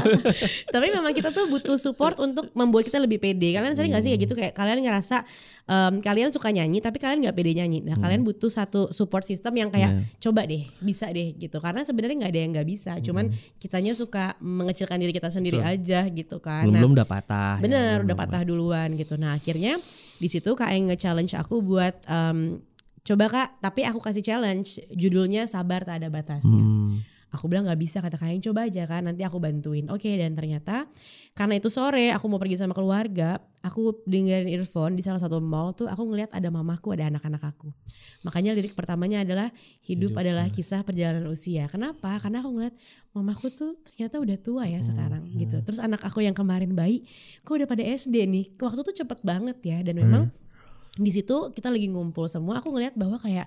Tapi memang kita tuh butuh support untuk membuat kita lebih pede. Kalian sering nggak sih kayak gitu, kayak kalian ngerasa um, kalian suka nyanyi tapi kalian nggak pede nyanyi. Nah Hmm. kalian butuh satu support system yang kayak Bener. coba deh, bisa deh gitu. Karena sebenarnya nggak ada yang nggak bisa. Cuman kitanya suka mengecilkan diri kita sendiri Betul. aja gitu kan. Belum Nah, belum udah patah. ya, bener belum udah patah duluan gitu. Nah akhirnya di situ Kak Eng nge-challenge aku buat um, coba Kak, tapi aku kasih challenge judulnya Sabar Tak Ada Batasnya. Hmm. Aku bilang nggak bisa, kata Kak Eng, coba aja kan, nanti aku bantuin. Oke, dan ternyata karena itu sore aku mau pergi sama keluarga, aku dengerin earphone di salah satu mall tuh, aku ngeliat ada mamaku, ada anak-anak aku. Makanya lirik pertamanya adalah hidup, hidup adalah kisah perjalanan usia. Kenapa? Karena aku ngeliat mamaku tuh ternyata udah tua ya sekarang hmm. gitu. Terus anak aku yang kemarin bayi, kok udah pada S D nih. Waktu tuh cepet banget ya, dan memang hmm. di situ kita lagi ngumpul semua. Aku ngeliat bahwa kayak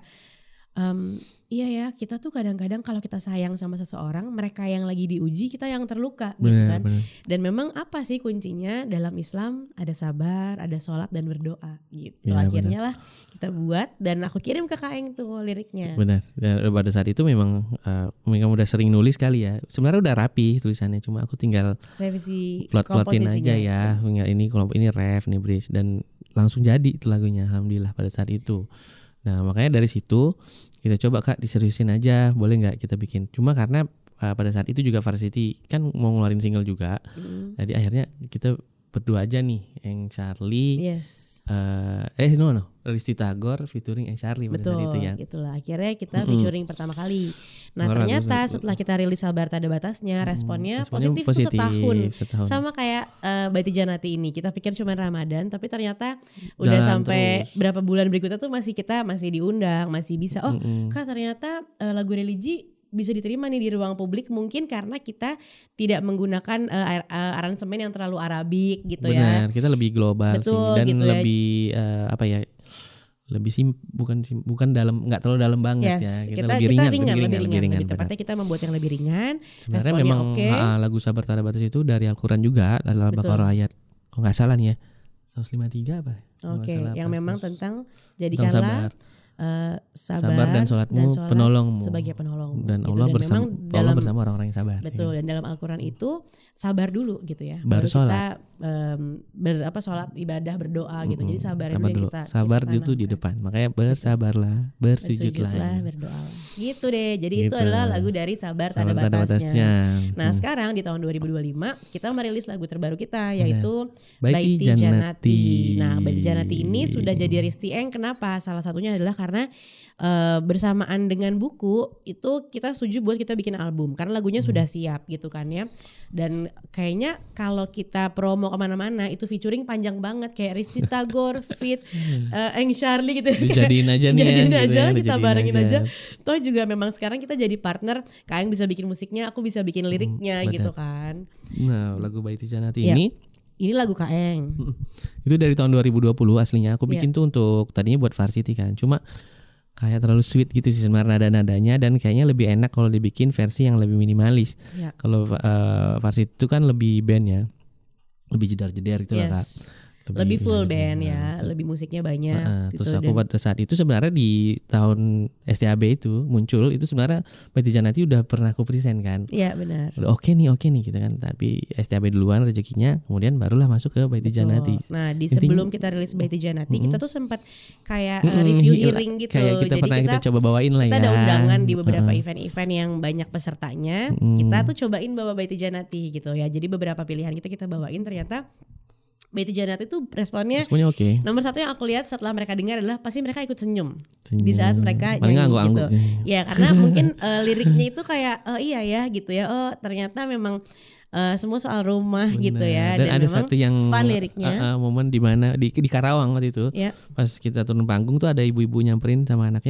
Um, iya ya, kita tuh kadang-kadang kalau kita sayang sama seseorang, mereka yang lagi diuji, kita yang terluka gitu Bener, kan. bener. Dan memang apa sih kuncinya dalam Islam? Ada sabar, ada sholat dan berdoa gitu. Ya, Akhirnya lah kita buat dan aku kirim ke Kak Eng tuh liriknya. Benar. Dan pada saat itu memang uh, memang udah sering nulis kali ya. Sebenarnya udah rapi tulisannya, cuma aku tinggal revisi plot-plotin komposisinya. aja ya. Tinggal ini kelompok ini ref, ini bridge, dan langsung jadi itu lagunya, alhamdulillah pada saat itu. Nah makanya dari situ kita coba Kak diseriusin aja, boleh nggak kita bikin. Cuma karena uh, pada saat itu juga Varsity kan mau ngeluarin single juga, mm. jadi akhirnya kita berdua aja nih, Eng Charlie, yes. uh, eh no no, Risti Tagor featuring Eng Charlie pada betul, saat itu ya. Gitulah. Akhirnya kita featuring mm-hmm. pertama kali. Nah Luar ternyata lagu, setelah kita rilis Sabar Tak Ada Batasnya, responnya, responnya positif, positif tuh setahun. setahun. Sama kayak uh, Baiti Janati ini. Kita pikir cuma Ramadan, tapi ternyata udah Dan sampai terus. berapa bulan berikutnya tuh masih kita masih diundang, masih bisa. Oh mm-hmm. Kak ternyata uh, lagu religi bisa diterima nih di ruang publik, mungkin karena kita tidak menggunakan uh, uh, aransemen yang terlalu Arabik gitu. Benar, ya. kita lebih global. Betul, sih dan gitu lebih ya. uh, apa ya? lebih sim bukan sim, bukan dalam nggak terlalu dalam banget yes, ya. Kita, kita lebih kita ringan, ringan, lebih ringan, lebih ringan, lebih, ringan, lebih tepatnya kita membuat yang lebih ringan. Sebenarnya memang okay. uh, lagu Sabar Tak Ada Batas itu dari Al-Quran juga, dalam Al-Baqarah ayat oh nggak salah nih ya seratus lima puluh tiga apa? Oke, okay, yang apa, memang tentang sabar. jadikanlah Uh, sabar, sabar dan sholatmu dan sholat penolongmu sebagai penolongmu dan gitu. Allah dan bersama dalam, Allah bersama orang-orang yang sabar. Betul ya. Dan dalam Al-Quran itu sabar dulu gitu ya. Baru, Baru sholat. kita um, ber, apa sholat ibadah berdoa gitu. Mm-hmm. Jadi sabar, sabar dulu dulu. kita sabar kita itu di depan. Makanya bersabarlah, bersujudlah, bersujudlah berdoa. Gitu deh. Jadi gitu. Itu adalah lagu dari Sabar Tak Ada Batasnya. batasnya. Nah, hmm. sekarang di tahun dua ribu dua puluh lima kita merilis lagu terbaru kita yaitu Baiti, Baiti Janati. Janati. Nah, Baiti Janati ini sudah jadi Risti Eng. Kenapa? Salah satunya adalah karena Uh, bersamaan dengan buku itu kita setuju buat kita bikin album karena lagunya hmm. sudah siap gitu kan ya. Dan kayaknya kalau kita promo kemana-mana itu featuring panjang banget kayak Risti Tagor fit uh, Eng Charlie gitu. Dijadiin aja nih Jadiin ya, aja gitu, kita dijadiin barengin aja. aja. Toh juga memang sekarang kita jadi partner, Kak Eng bisa bikin musiknya, aku bisa bikin liriknya hmm, gitu kan. Nah lagu Baiti Janati ya. ini Ini lagu Kak Eng. Itu dari tahun dua ribu dua puluh aslinya. Aku bikin yeah. tuh untuk tadinya buat Varsity kan. Cuma kayak terlalu sweet gitu sih sebenarnya nada-nadanya, dan kayaknya lebih enak kalau dibikin versi yang lebih minimalis. Yeah. Kalau uh, Varsity itu kan lebih band ya. Lebih jedar-jedar gitu yes. lah Kak. Lebih, lebih full band ya, gitu. Lebih musiknya banyak. Uh, gitu, terus aku dan... pada saat itu sebenarnya di tahun S T A B itu muncul itu sebenarnya Baiti Janati udah pernah aku present kan. Iya benar. Udah oke okay nih oke okay nih gitu kan. Tapi S T A B duluan rezekinya, kemudian barulah masuk ke Baiti Betul. Janati. Nah di sebelum Intinya, kita rilis Baiti Janati mm-hmm. kita tuh sempat kayak uh, review hearing gitu. Kayak kita Jadi pernah kita, kita coba bawain lah kita ya. Kita ada undangan di beberapa uh-huh. event-event yang banyak pesertanya. Mm. Kita tuh cobain bawa Baiti Janati gitu ya. Jadi beberapa pilihan kita kita bawain, ternyata Baiti Janati itu responnya, responnya okay. Nomor satu yang aku lihat setelah mereka dengar adalah pasti mereka ikut senyum, senyum. Di saat mereka Paling nyanyi anggu-anggu. gitu. Ya karena mungkin uh, liriknya itu kayak oh iya ya gitu ya. Oh ternyata memang uh, semua soal rumah. Bener. Gitu ya. Dan, Dan ada memang satu yang fun liriknya. Uh, uh, momen di mana di di Karawang waktu itu. Ya. Pas kita turun panggung tuh ada ibu-ibu nyamperin sama anaknya.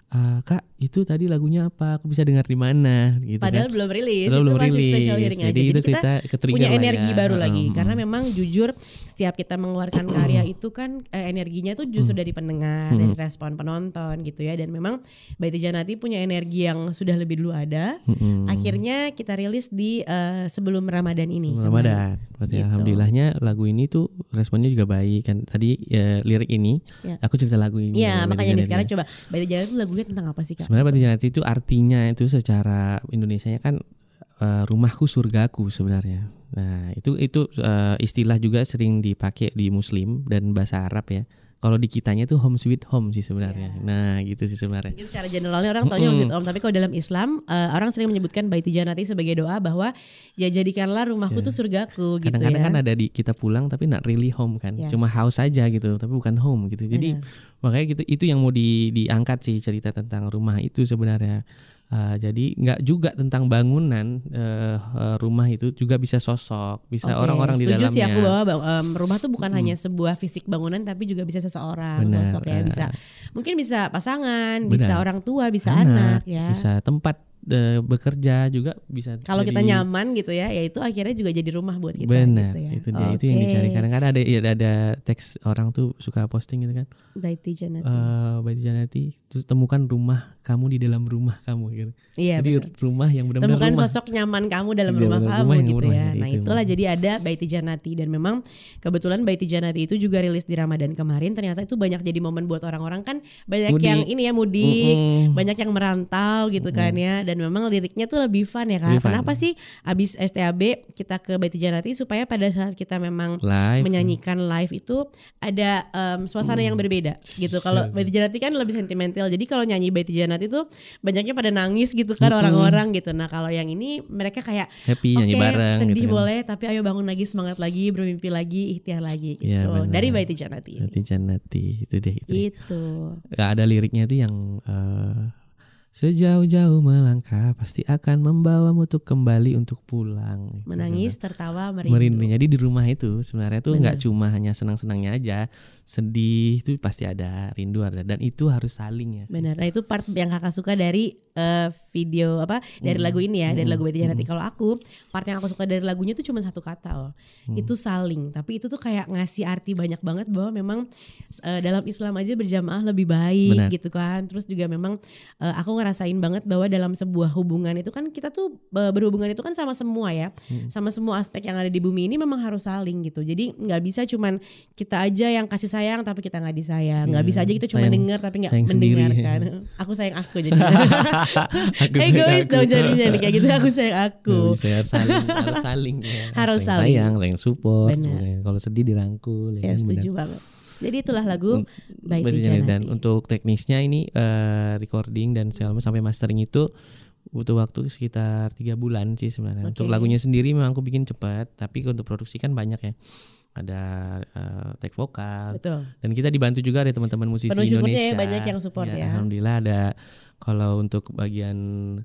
Uh, Kak, itu tadi lagunya apa? Aku bisa dengar di mana? Gitu Padahal kan. belum rilis, Padahal itu belum masih rilis. special hearing aja. Jadi, Jadi itu kita, kita punya energi ya. baru lagi. Um, Karena memang jujur setiap kita mengeluarkan karya itu kan eh, energinya tuh justru dari pendengar, Hmm. dari respon penonton gitu ya. Dan memang Baiti Janati punya energi yang sudah lebih dulu ada. Hmm. Akhirnya kita rilis di uh, sebelum Ramadan ini. Ramadan. Berarti Gitu. alhamdulillahnya lagu ini tuh responnya juga baik kan. Tadi ya, lirik ini Ya. aku cerita lagu ini. Iya, Baiti makanya nih Janati. sekarang coba Baiti Janati itu lagunya tentang apa sih, Kak? Sebenarnya Baiti Janati itu artinya itu secara Indonesianya kan uh, rumahku surgaku sebenarnya. Nah, itu itu uh, istilah juga sering dipakai di Muslim dan bahasa Arab ya. Kalau di kitanya tuh home sweet home sih sebenarnya. Yeah. Nah, gitu sih sebenarnya. Mungkin secara generalnya orang taunya home sweet home, tapi kalau dalam Islam uh, orang sering menyebutkan Baiti Janati sebagai doa bahwa ya jadikanlah rumahku Yeah. tuh surgaku gitu ya. Kadang-kadang kan ada di kita pulang tapi not really home kan. Yes. Cuma house aja gitu, tapi bukan home gitu. Jadi Benar. makanya gitu itu yang mau di, diangkat sih cerita tentang rumah itu sebenarnya. Uh, jadi nggak juga tentang bangunan uh, uh, rumah itu juga bisa sosok, bisa Oke, orang-orang di dalamnya. Setuju sih aku bahwa um, rumah tuh bukan hmm. hanya sebuah fisik bangunan tapi juga bisa seseorang, Benar, sosok ya, bisa mungkin bisa pasangan, Benar. bisa orang tua, bisa anak, anak ya. bisa tempat uh, bekerja juga bisa. Kalau jadi- kita nyaman gitu ya, ya itu akhirnya juga jadi rumah buat kita. Benar, gitu ya. itu dia itu yang Oke. dicari. Kadang-kadang ada ya, ada teks orang tuh suka posting gitu kan. Baiti Janati. Uh, Baiti Janati, terus temukan rumah kamu di dalam rumah kamu gitu. Iya, Jadi benar. rumah yang benar-benar Temukan rumah. sosok nyaman kamu dalam Iya, rumah benar, kamu rumah yang gitu rumah, ya. gitu. Nah itulah jadi ada Baiti Janati dan memang kebetulan Baiti Janati itu juga rilis di Ramadan kemarin. Ternyata itu banyak jadi momen buat orang-orang kan banyak Mudik. yang ini ya mudik, Mm-mm. banyak yang merantau gitu kan ya. Dan memang liriknya tuh lebih fun ya Lebih Kak. fun. Kenapa sih abis S T A B kita ke Baiti Janati supaya pada saat kita memang Live. menyanyikan live itu ada um, suasana yang berbeda gitu. Kalau Baiti Janati kan lebih sentimental. Jadi kalau nyanyi Baiti Janati tuh banyaknya pada nangis gitu kan Mm-mm. orang-orang gitu. Nah kalau yang ini mereka kayak Happy, nyanyi oke, bareng sedih gitu kan. boleh tapi ayo bangun lagi, semangat lagi, bermimpi lagi, ikhtiar lagi gitu. Iya, benar. Dari Baiti Janati ini. Baiti Janati itu deh itu. deh. Gitu. Gak ada liriknya itu yang uh, sejauh-jauh melangkah pasti akan membawamu untuk kembali untuk pulang. Gitu, Menangis, sebenarnya. tertawa, merindu. Merindu. Jadi di rumah itu sebenarnya tuh Benar. nggak cuma hanya senang-senangnya aja, sedih itu pasti ada, rindu ada, dan itu harus saling ya. Benar. Nah itu part yang kakak suka dari uh, video apa dari Hmm. lagu ini ya, dari Hmm. lagu Baiti Janati. Hmm. Kalau aku part yang aku suka dari lagunya tuh cuma satu kata loh. Hmm. Itu saling. Tapi itu tuh kayak ngasih arti banyak banget bahwa memang uh, dalam Islam aja berjamaah lebih baik Benar. gitu kan. Terus juga memang uh, aku ngerasain banget bahwa dalam sebuah hubungan itu kan kita tuh uh, berhubungan itu kan sama semua ya. Hmm. Sama semua aspek yang ada di bumi ini memang harus saling gitu. Jadi nggak bisa cuman kita aja yang kasih sayang tapi kita nggak disayang. Nggak Iya, bisa aja kita cuma sayang- dengar tapi nggak sayang sendiri. mendengarkan. Aku sayang aku jadi. Aku sayang Egois aku. dong jadinya nih kayak gitu, aku sayang aku. Nggak bisa, harus saling, harus saling ya. Harus Sayang, saling. sayang, sayang support. Benar. sebenarnya. Kalau sedih dirangkul. Ya kan, setuju benar. banget. Jadi itulah lagu Baiti Baiti Janati. Janati. Dan untuk teknisnya ini eh, recording dan segala macam sampai mastering itu butuh waktu sekitar tiga bulan sih sebenarnya. Untuk Oke. lagunya sendiri memang aku bikin cepat, tapi untuk produksi kan banyak ya. Ada eh, take vokal. Betul. Dan kita dibantu juga ada teman-teman musisi Penuh syukurnya Indonesia. ya, banyak yang support ya. Alhamdulillah ada. Kalau untuk bagian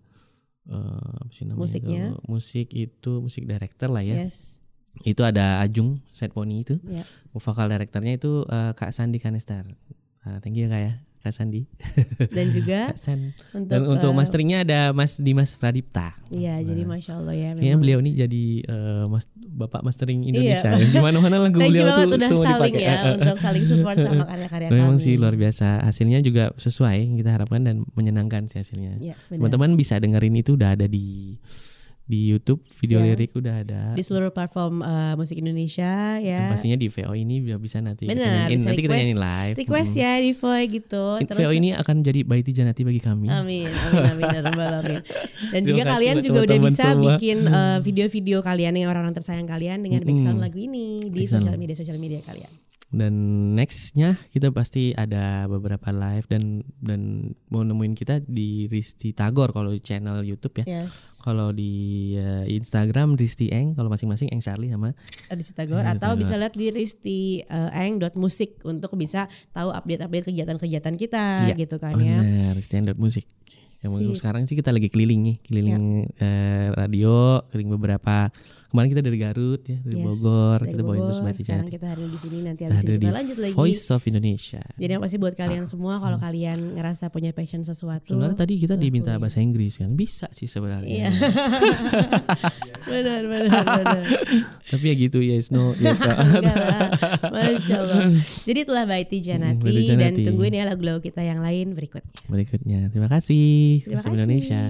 eh, apa sih namanya Musiknya. itu? Musik itu musik director lah ya. Yes. Itu ada Ajung Setponi itu. Ya. Vokal directornya itu eh, Kak Sandi Kanestar. Ah, thank you Kak ya, Kak Sandi. Dan juga Kak San. untuk, Dan untuk eh, masteringnya ada Mas Dimas Pradipta. Iya, jadi masya Allah ya. Kayaknya memang. beliau nih jadi eh, mas, bapak mastering Indonesia. Iya. Di mana-mana lagu Thank you beliau tuh banget udah semua saling dipakai. ya, untuk saling support sama karya-karya Memang kami. sih luar biasa. Hasilnya juga sesuai yang kita harapkan dan menyenangkan sih hasilnya. Iya, benar. Teman-teman bisa dengerin itu udah ada di di YouTube, video Ya. lirik udah ada. Di seluruh platform eh, musik Indonesia Dan ya. pastinya di V O ini juga bisa nanti kita Benar, nyanyiin. bisa Nanti kita request- nyanyiin live. Request Mm. ya di Voy gitu. V O ini akan jadi Baiti Janati bagi kami. Amin, amin, amin, ya rabbal alamin. Dan juga Terima kasih kalian buat juga udah teman-teman bisa semua. bikin uh, video-video kalian yang orang-orang tersayang kalian dengan Mm-mm. background lagu ini di Background. sosial media sosial media kalian. Dan nextnya kita pasti ada beberapa live dan dan mau nemuin kita di Risti Tagor kalau di channel YouTube ya. Yes. Kalau di uh, Instagram Risti Eng, kalau masing-masing Eng Charlie sama Ada di Sitagor Iya, atau Sitagor. bisa lihat di risti eng dot musik untuk bisa tahu update-update kegiatan-kegiatan kita Iya, gitu kan ya. benar, Risti Eng dot musik. Yang Sip. sekarang sih kita lagi keliling nih, keliling ya. eh, radio, keliling beberapa. Kemarin kita dari Garut ya, dari yes, Bogor, dari kita bawain terus Mbak Tijati. Sekarang kita hari di sini, nanti habis ini kita lanjut lagi. Voice of Indonesia. Jadi yang pasti buat kalian semua, kalau hmm. kalian ngerasa punya passion sesuatu. Sebenarnya tadi kita diminta bahasa Inggris kan, bisa sih sebenarnya. Iya. benar, benar, benar. Tapi ya gitu, yes, no, yes. Masya Allah. Jadi itulah Mbak Tijati, hmm, dan tungguin ya lagu-lagu kita yang lain berikutnya. Berikutnya, terima kasih. Terima kasih. Indonesia.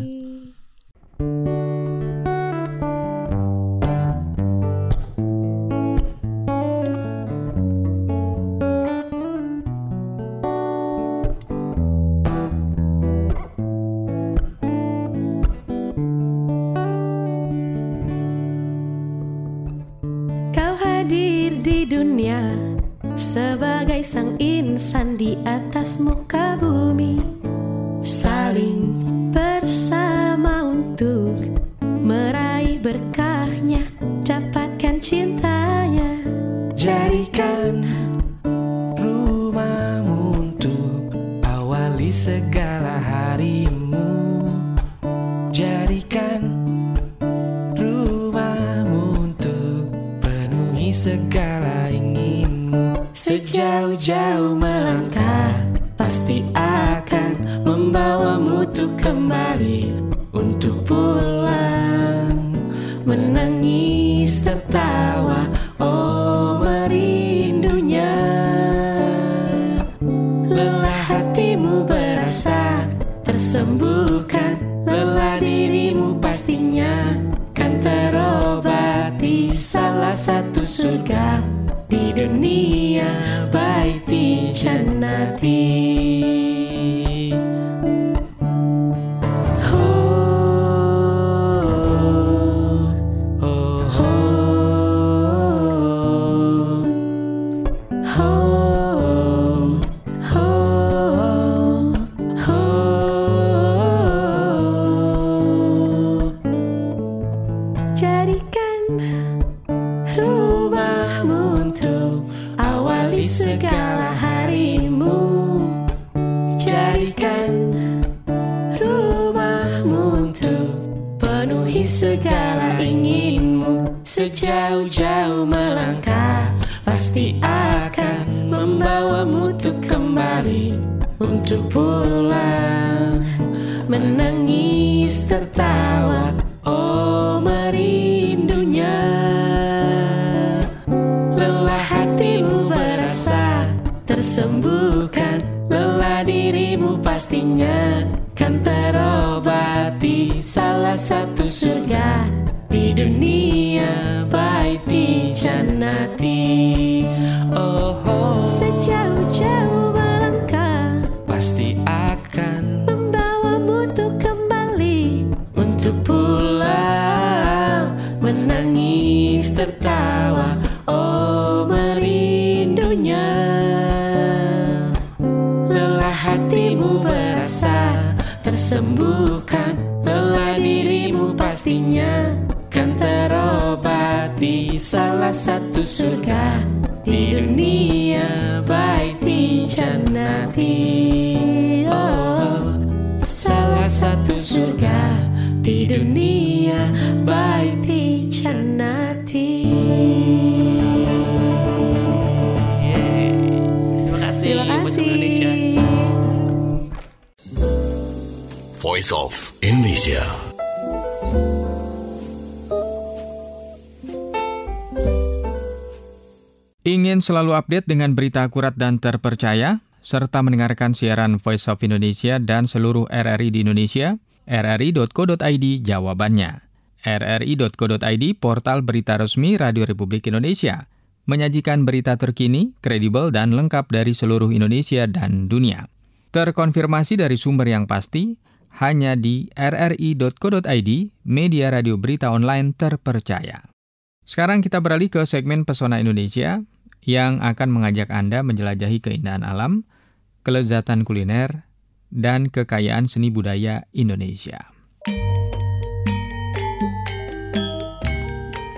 Sebagai sang insan di atas muka bumi, saling bersama untuk meraih berkahnya, dapatkan cintanya. Jadikan rumahmu untuk awali segala harimu. Jadikan rumahmu untuk penuhi segala inginmu. Sejauh-jauh melangkah, pasti akan membawamu tuh kembali untuk pulang, menangis tertawa, oh merindunya. Lelah hatimu berasa tersembuhkan, lelah dirimu pastinya kan terobati. Salah satu surga di dunia, Baiti Jannati. Sejauh-jauh melangkah, pasti akan membawamu tuh kembali untuk pulang, menangis tertawa, oh merindunya. Lelah hatimu berasa tersembuhkan, lelah dirimu pastinya kan terobati. Salah satu surga di dunia, Baiti Jannati. Oh, oh. Sejauh-jauh melangkah, pasti akan membawamu tuh kembali untuk pulang, menangis tertawa, oh merindunya. Lelah hatimu berasa tersembuhkan, lelah dirimu pastinya kan terobati. Salah satu surga di dunia, Baiti Jannati. Oh, salah satu surga di dunia, Baiti Jannati. Terima kasih. Terima kasih. Indonesia. Voice of Indonesia. Ingin selalu update dengan berita akurat dan terpercaya, serta mendengarkan siaran Voice of Indonesia dan seluruh R R I di Indonesia? R R I dot co dot I D jawabannya. R R I dot co dot I D portal berita resmi Radio Republik Indonesia, menyajikan berita terkini, kredibel, dan lengkap dari seluruh Indonesia dan dunia. Terkonfirmasi dari sumber yang pasti, hanya di R R I dot co dot I D, media radio berita online terpercaya. Sekarang kita beralih ke segmen Pesona Indonesia yang akan mengajak Anda menjelajahi keindahan alam, kelezatan kuliner, dan kekayaan seni budaya Indonesia.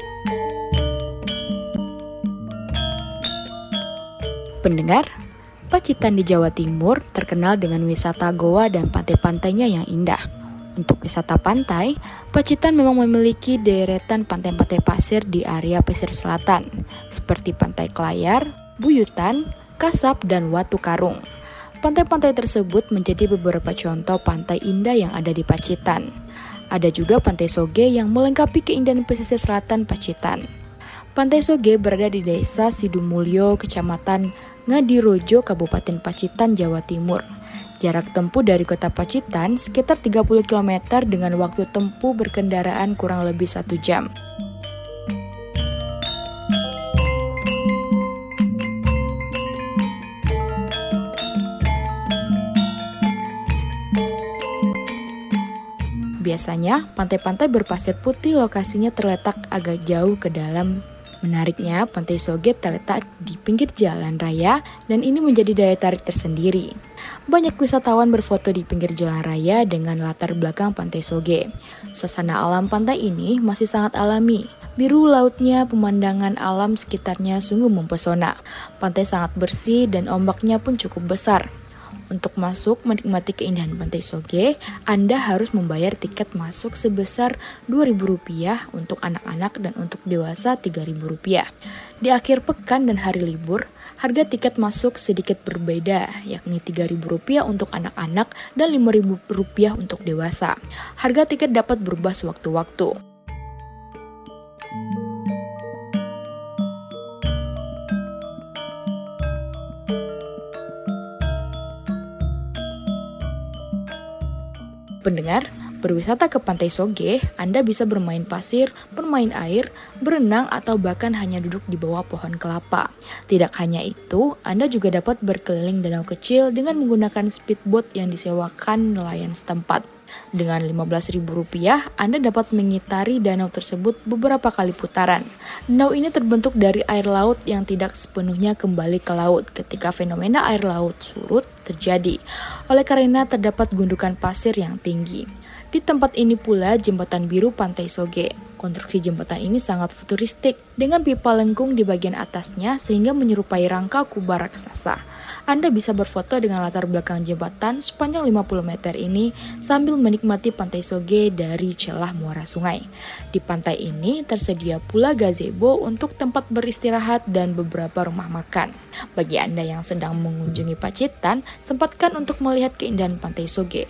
Pendengar, Pacitan di Jawa Timur terkenal dengan wisata goa dan pantai-pantainya yang indah. Untuk wisata pantai, Pacitan memang memiliki deretan pantai-pantai pasir di area pesisir selatan, seperti Pantai Klayar, Buyutan, Kasab, dan Watu Karung. Pantai-pantai tersebut menjadi beberapa contoh pantai indah yang ada di Pacitan. Ada juga Pantai Soge yang melengkapi keindahan pesisir selatan Pacitan. Pantai Soge berada di Desa Sidumulyo, Kecamatan Ngadirojo, Kabupaten Pacitan, Jawa Timur. Jarak tempuh dari kota Pacitan sekitar tiga puluh kilometer dengan waktu tempuh berkendaraan kurang lebih satu jam. Biasanya, pantai-pantai berpasir putih lokasinya terletak agak jauh ke dalam. Menariknya, Pantai Soge terletak di pinggir jalan raya dan ini menjadi daya tarik tersendiri. Banyak wisatawan berfoto di pinggir jalan raya dengan latar belakang Pantai Soge. Suasana alam pantai ini masih sangat alami. Biru lautnya, pemandangan alam sekitarnya sungguh mempesona. Pantai sangat bersih dan ombaknya pun cukup besar. Untuk masuk menikmati keindahan Pantai Soge, Anda harus membayar tiket masuk sebesar dua ribu rupiah untuk anak-anak dan untuk dewasa tiga ribu rupiah. Di akhir pekan dan hari libur, harga tiket masuk sedikit berbeda, yakni tiga ribu rupiah untuk anak-anak dan lima ribu rupiah untuk dewasa. Harga tiket dapat berubah sewaktu-waktu. Pendengar, berwisata ke Pantai Soge, Anda bisa bermain pasir, bermain air, berenang, atau bahkan hanya duduk di bawah pohon kelapa. Tidak hanya itu, Anda juga dapat berkeliling danau kecil dengan menggunakan speedboat yang disewakan nelayan setempat. Dengan lima belas ribu rupiah, Anda dapat mengitari danau tersebut beberapa kali putaran. Danau ini terbentuk dari air laut yang tidak sepenuhnya kembali ke laut ketika fenomena air laut surut terjadi. Oleh karena terdapat gundukan pasir yang tinggi. Di tempat ini pula jembatan biru Pantai Soge. Konstruksi jembatan ini sangat futuristik dengan pipa lengkung di bagian atasnya sehingga menyerupai rangka kubah raksasa. Anda bisa berfoto dengan latar belakang jembatan sepanjang lima puluh meter ini sambil menikmati Pantai Soge dari celah muara sungai. Di pantai ini tersedia pula gazebo untuk tempat beristirahat dan beberapa rumah makan. Bagi Anda yang sedang mengunjungi Pacitan, sempatkan untuk melihat keindahan Pantai Soge.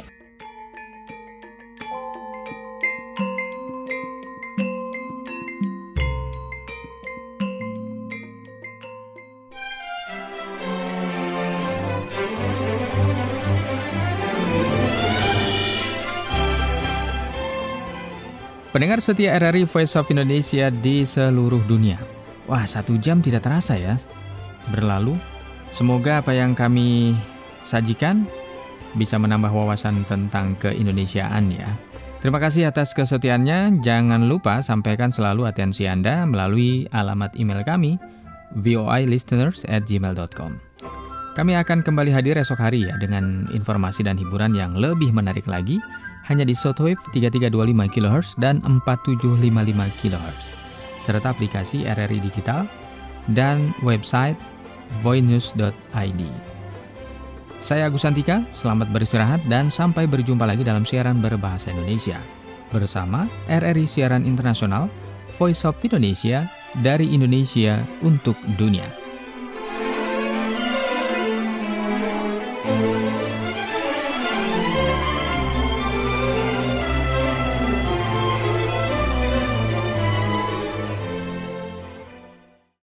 Pendengar setia R R I Voice of Indonesia di seluruh dunia. Wah, satu jam tidak terasa ya berlalu. Semoga apa yang kami sajikan bisa menambah wawasan tentang keindonesiaan ya. Terima kasih atas kesetiaannya. Jangan lupa sampaikan selalu atensi Anda melalui alamat email kami voilisteners at gmail dot com. Kami akan kembali hadir esok hari ya dengan informasi dan hiburan yang lebih menarik lagi. Hanya di shortwave tiga tiga dua lima kilohertz dan empat tujuh lima lima kilohertz, serta aplikasi R R I Digital dan website voinews dot i d. Saya Agus Santika, selamat beristirahat dan sampai berjumpa lagi dalam siaran berbahasa Indonesia bersama R R I Siaran Internasional Voice of Indonesia dari Indonesia untuk dunia.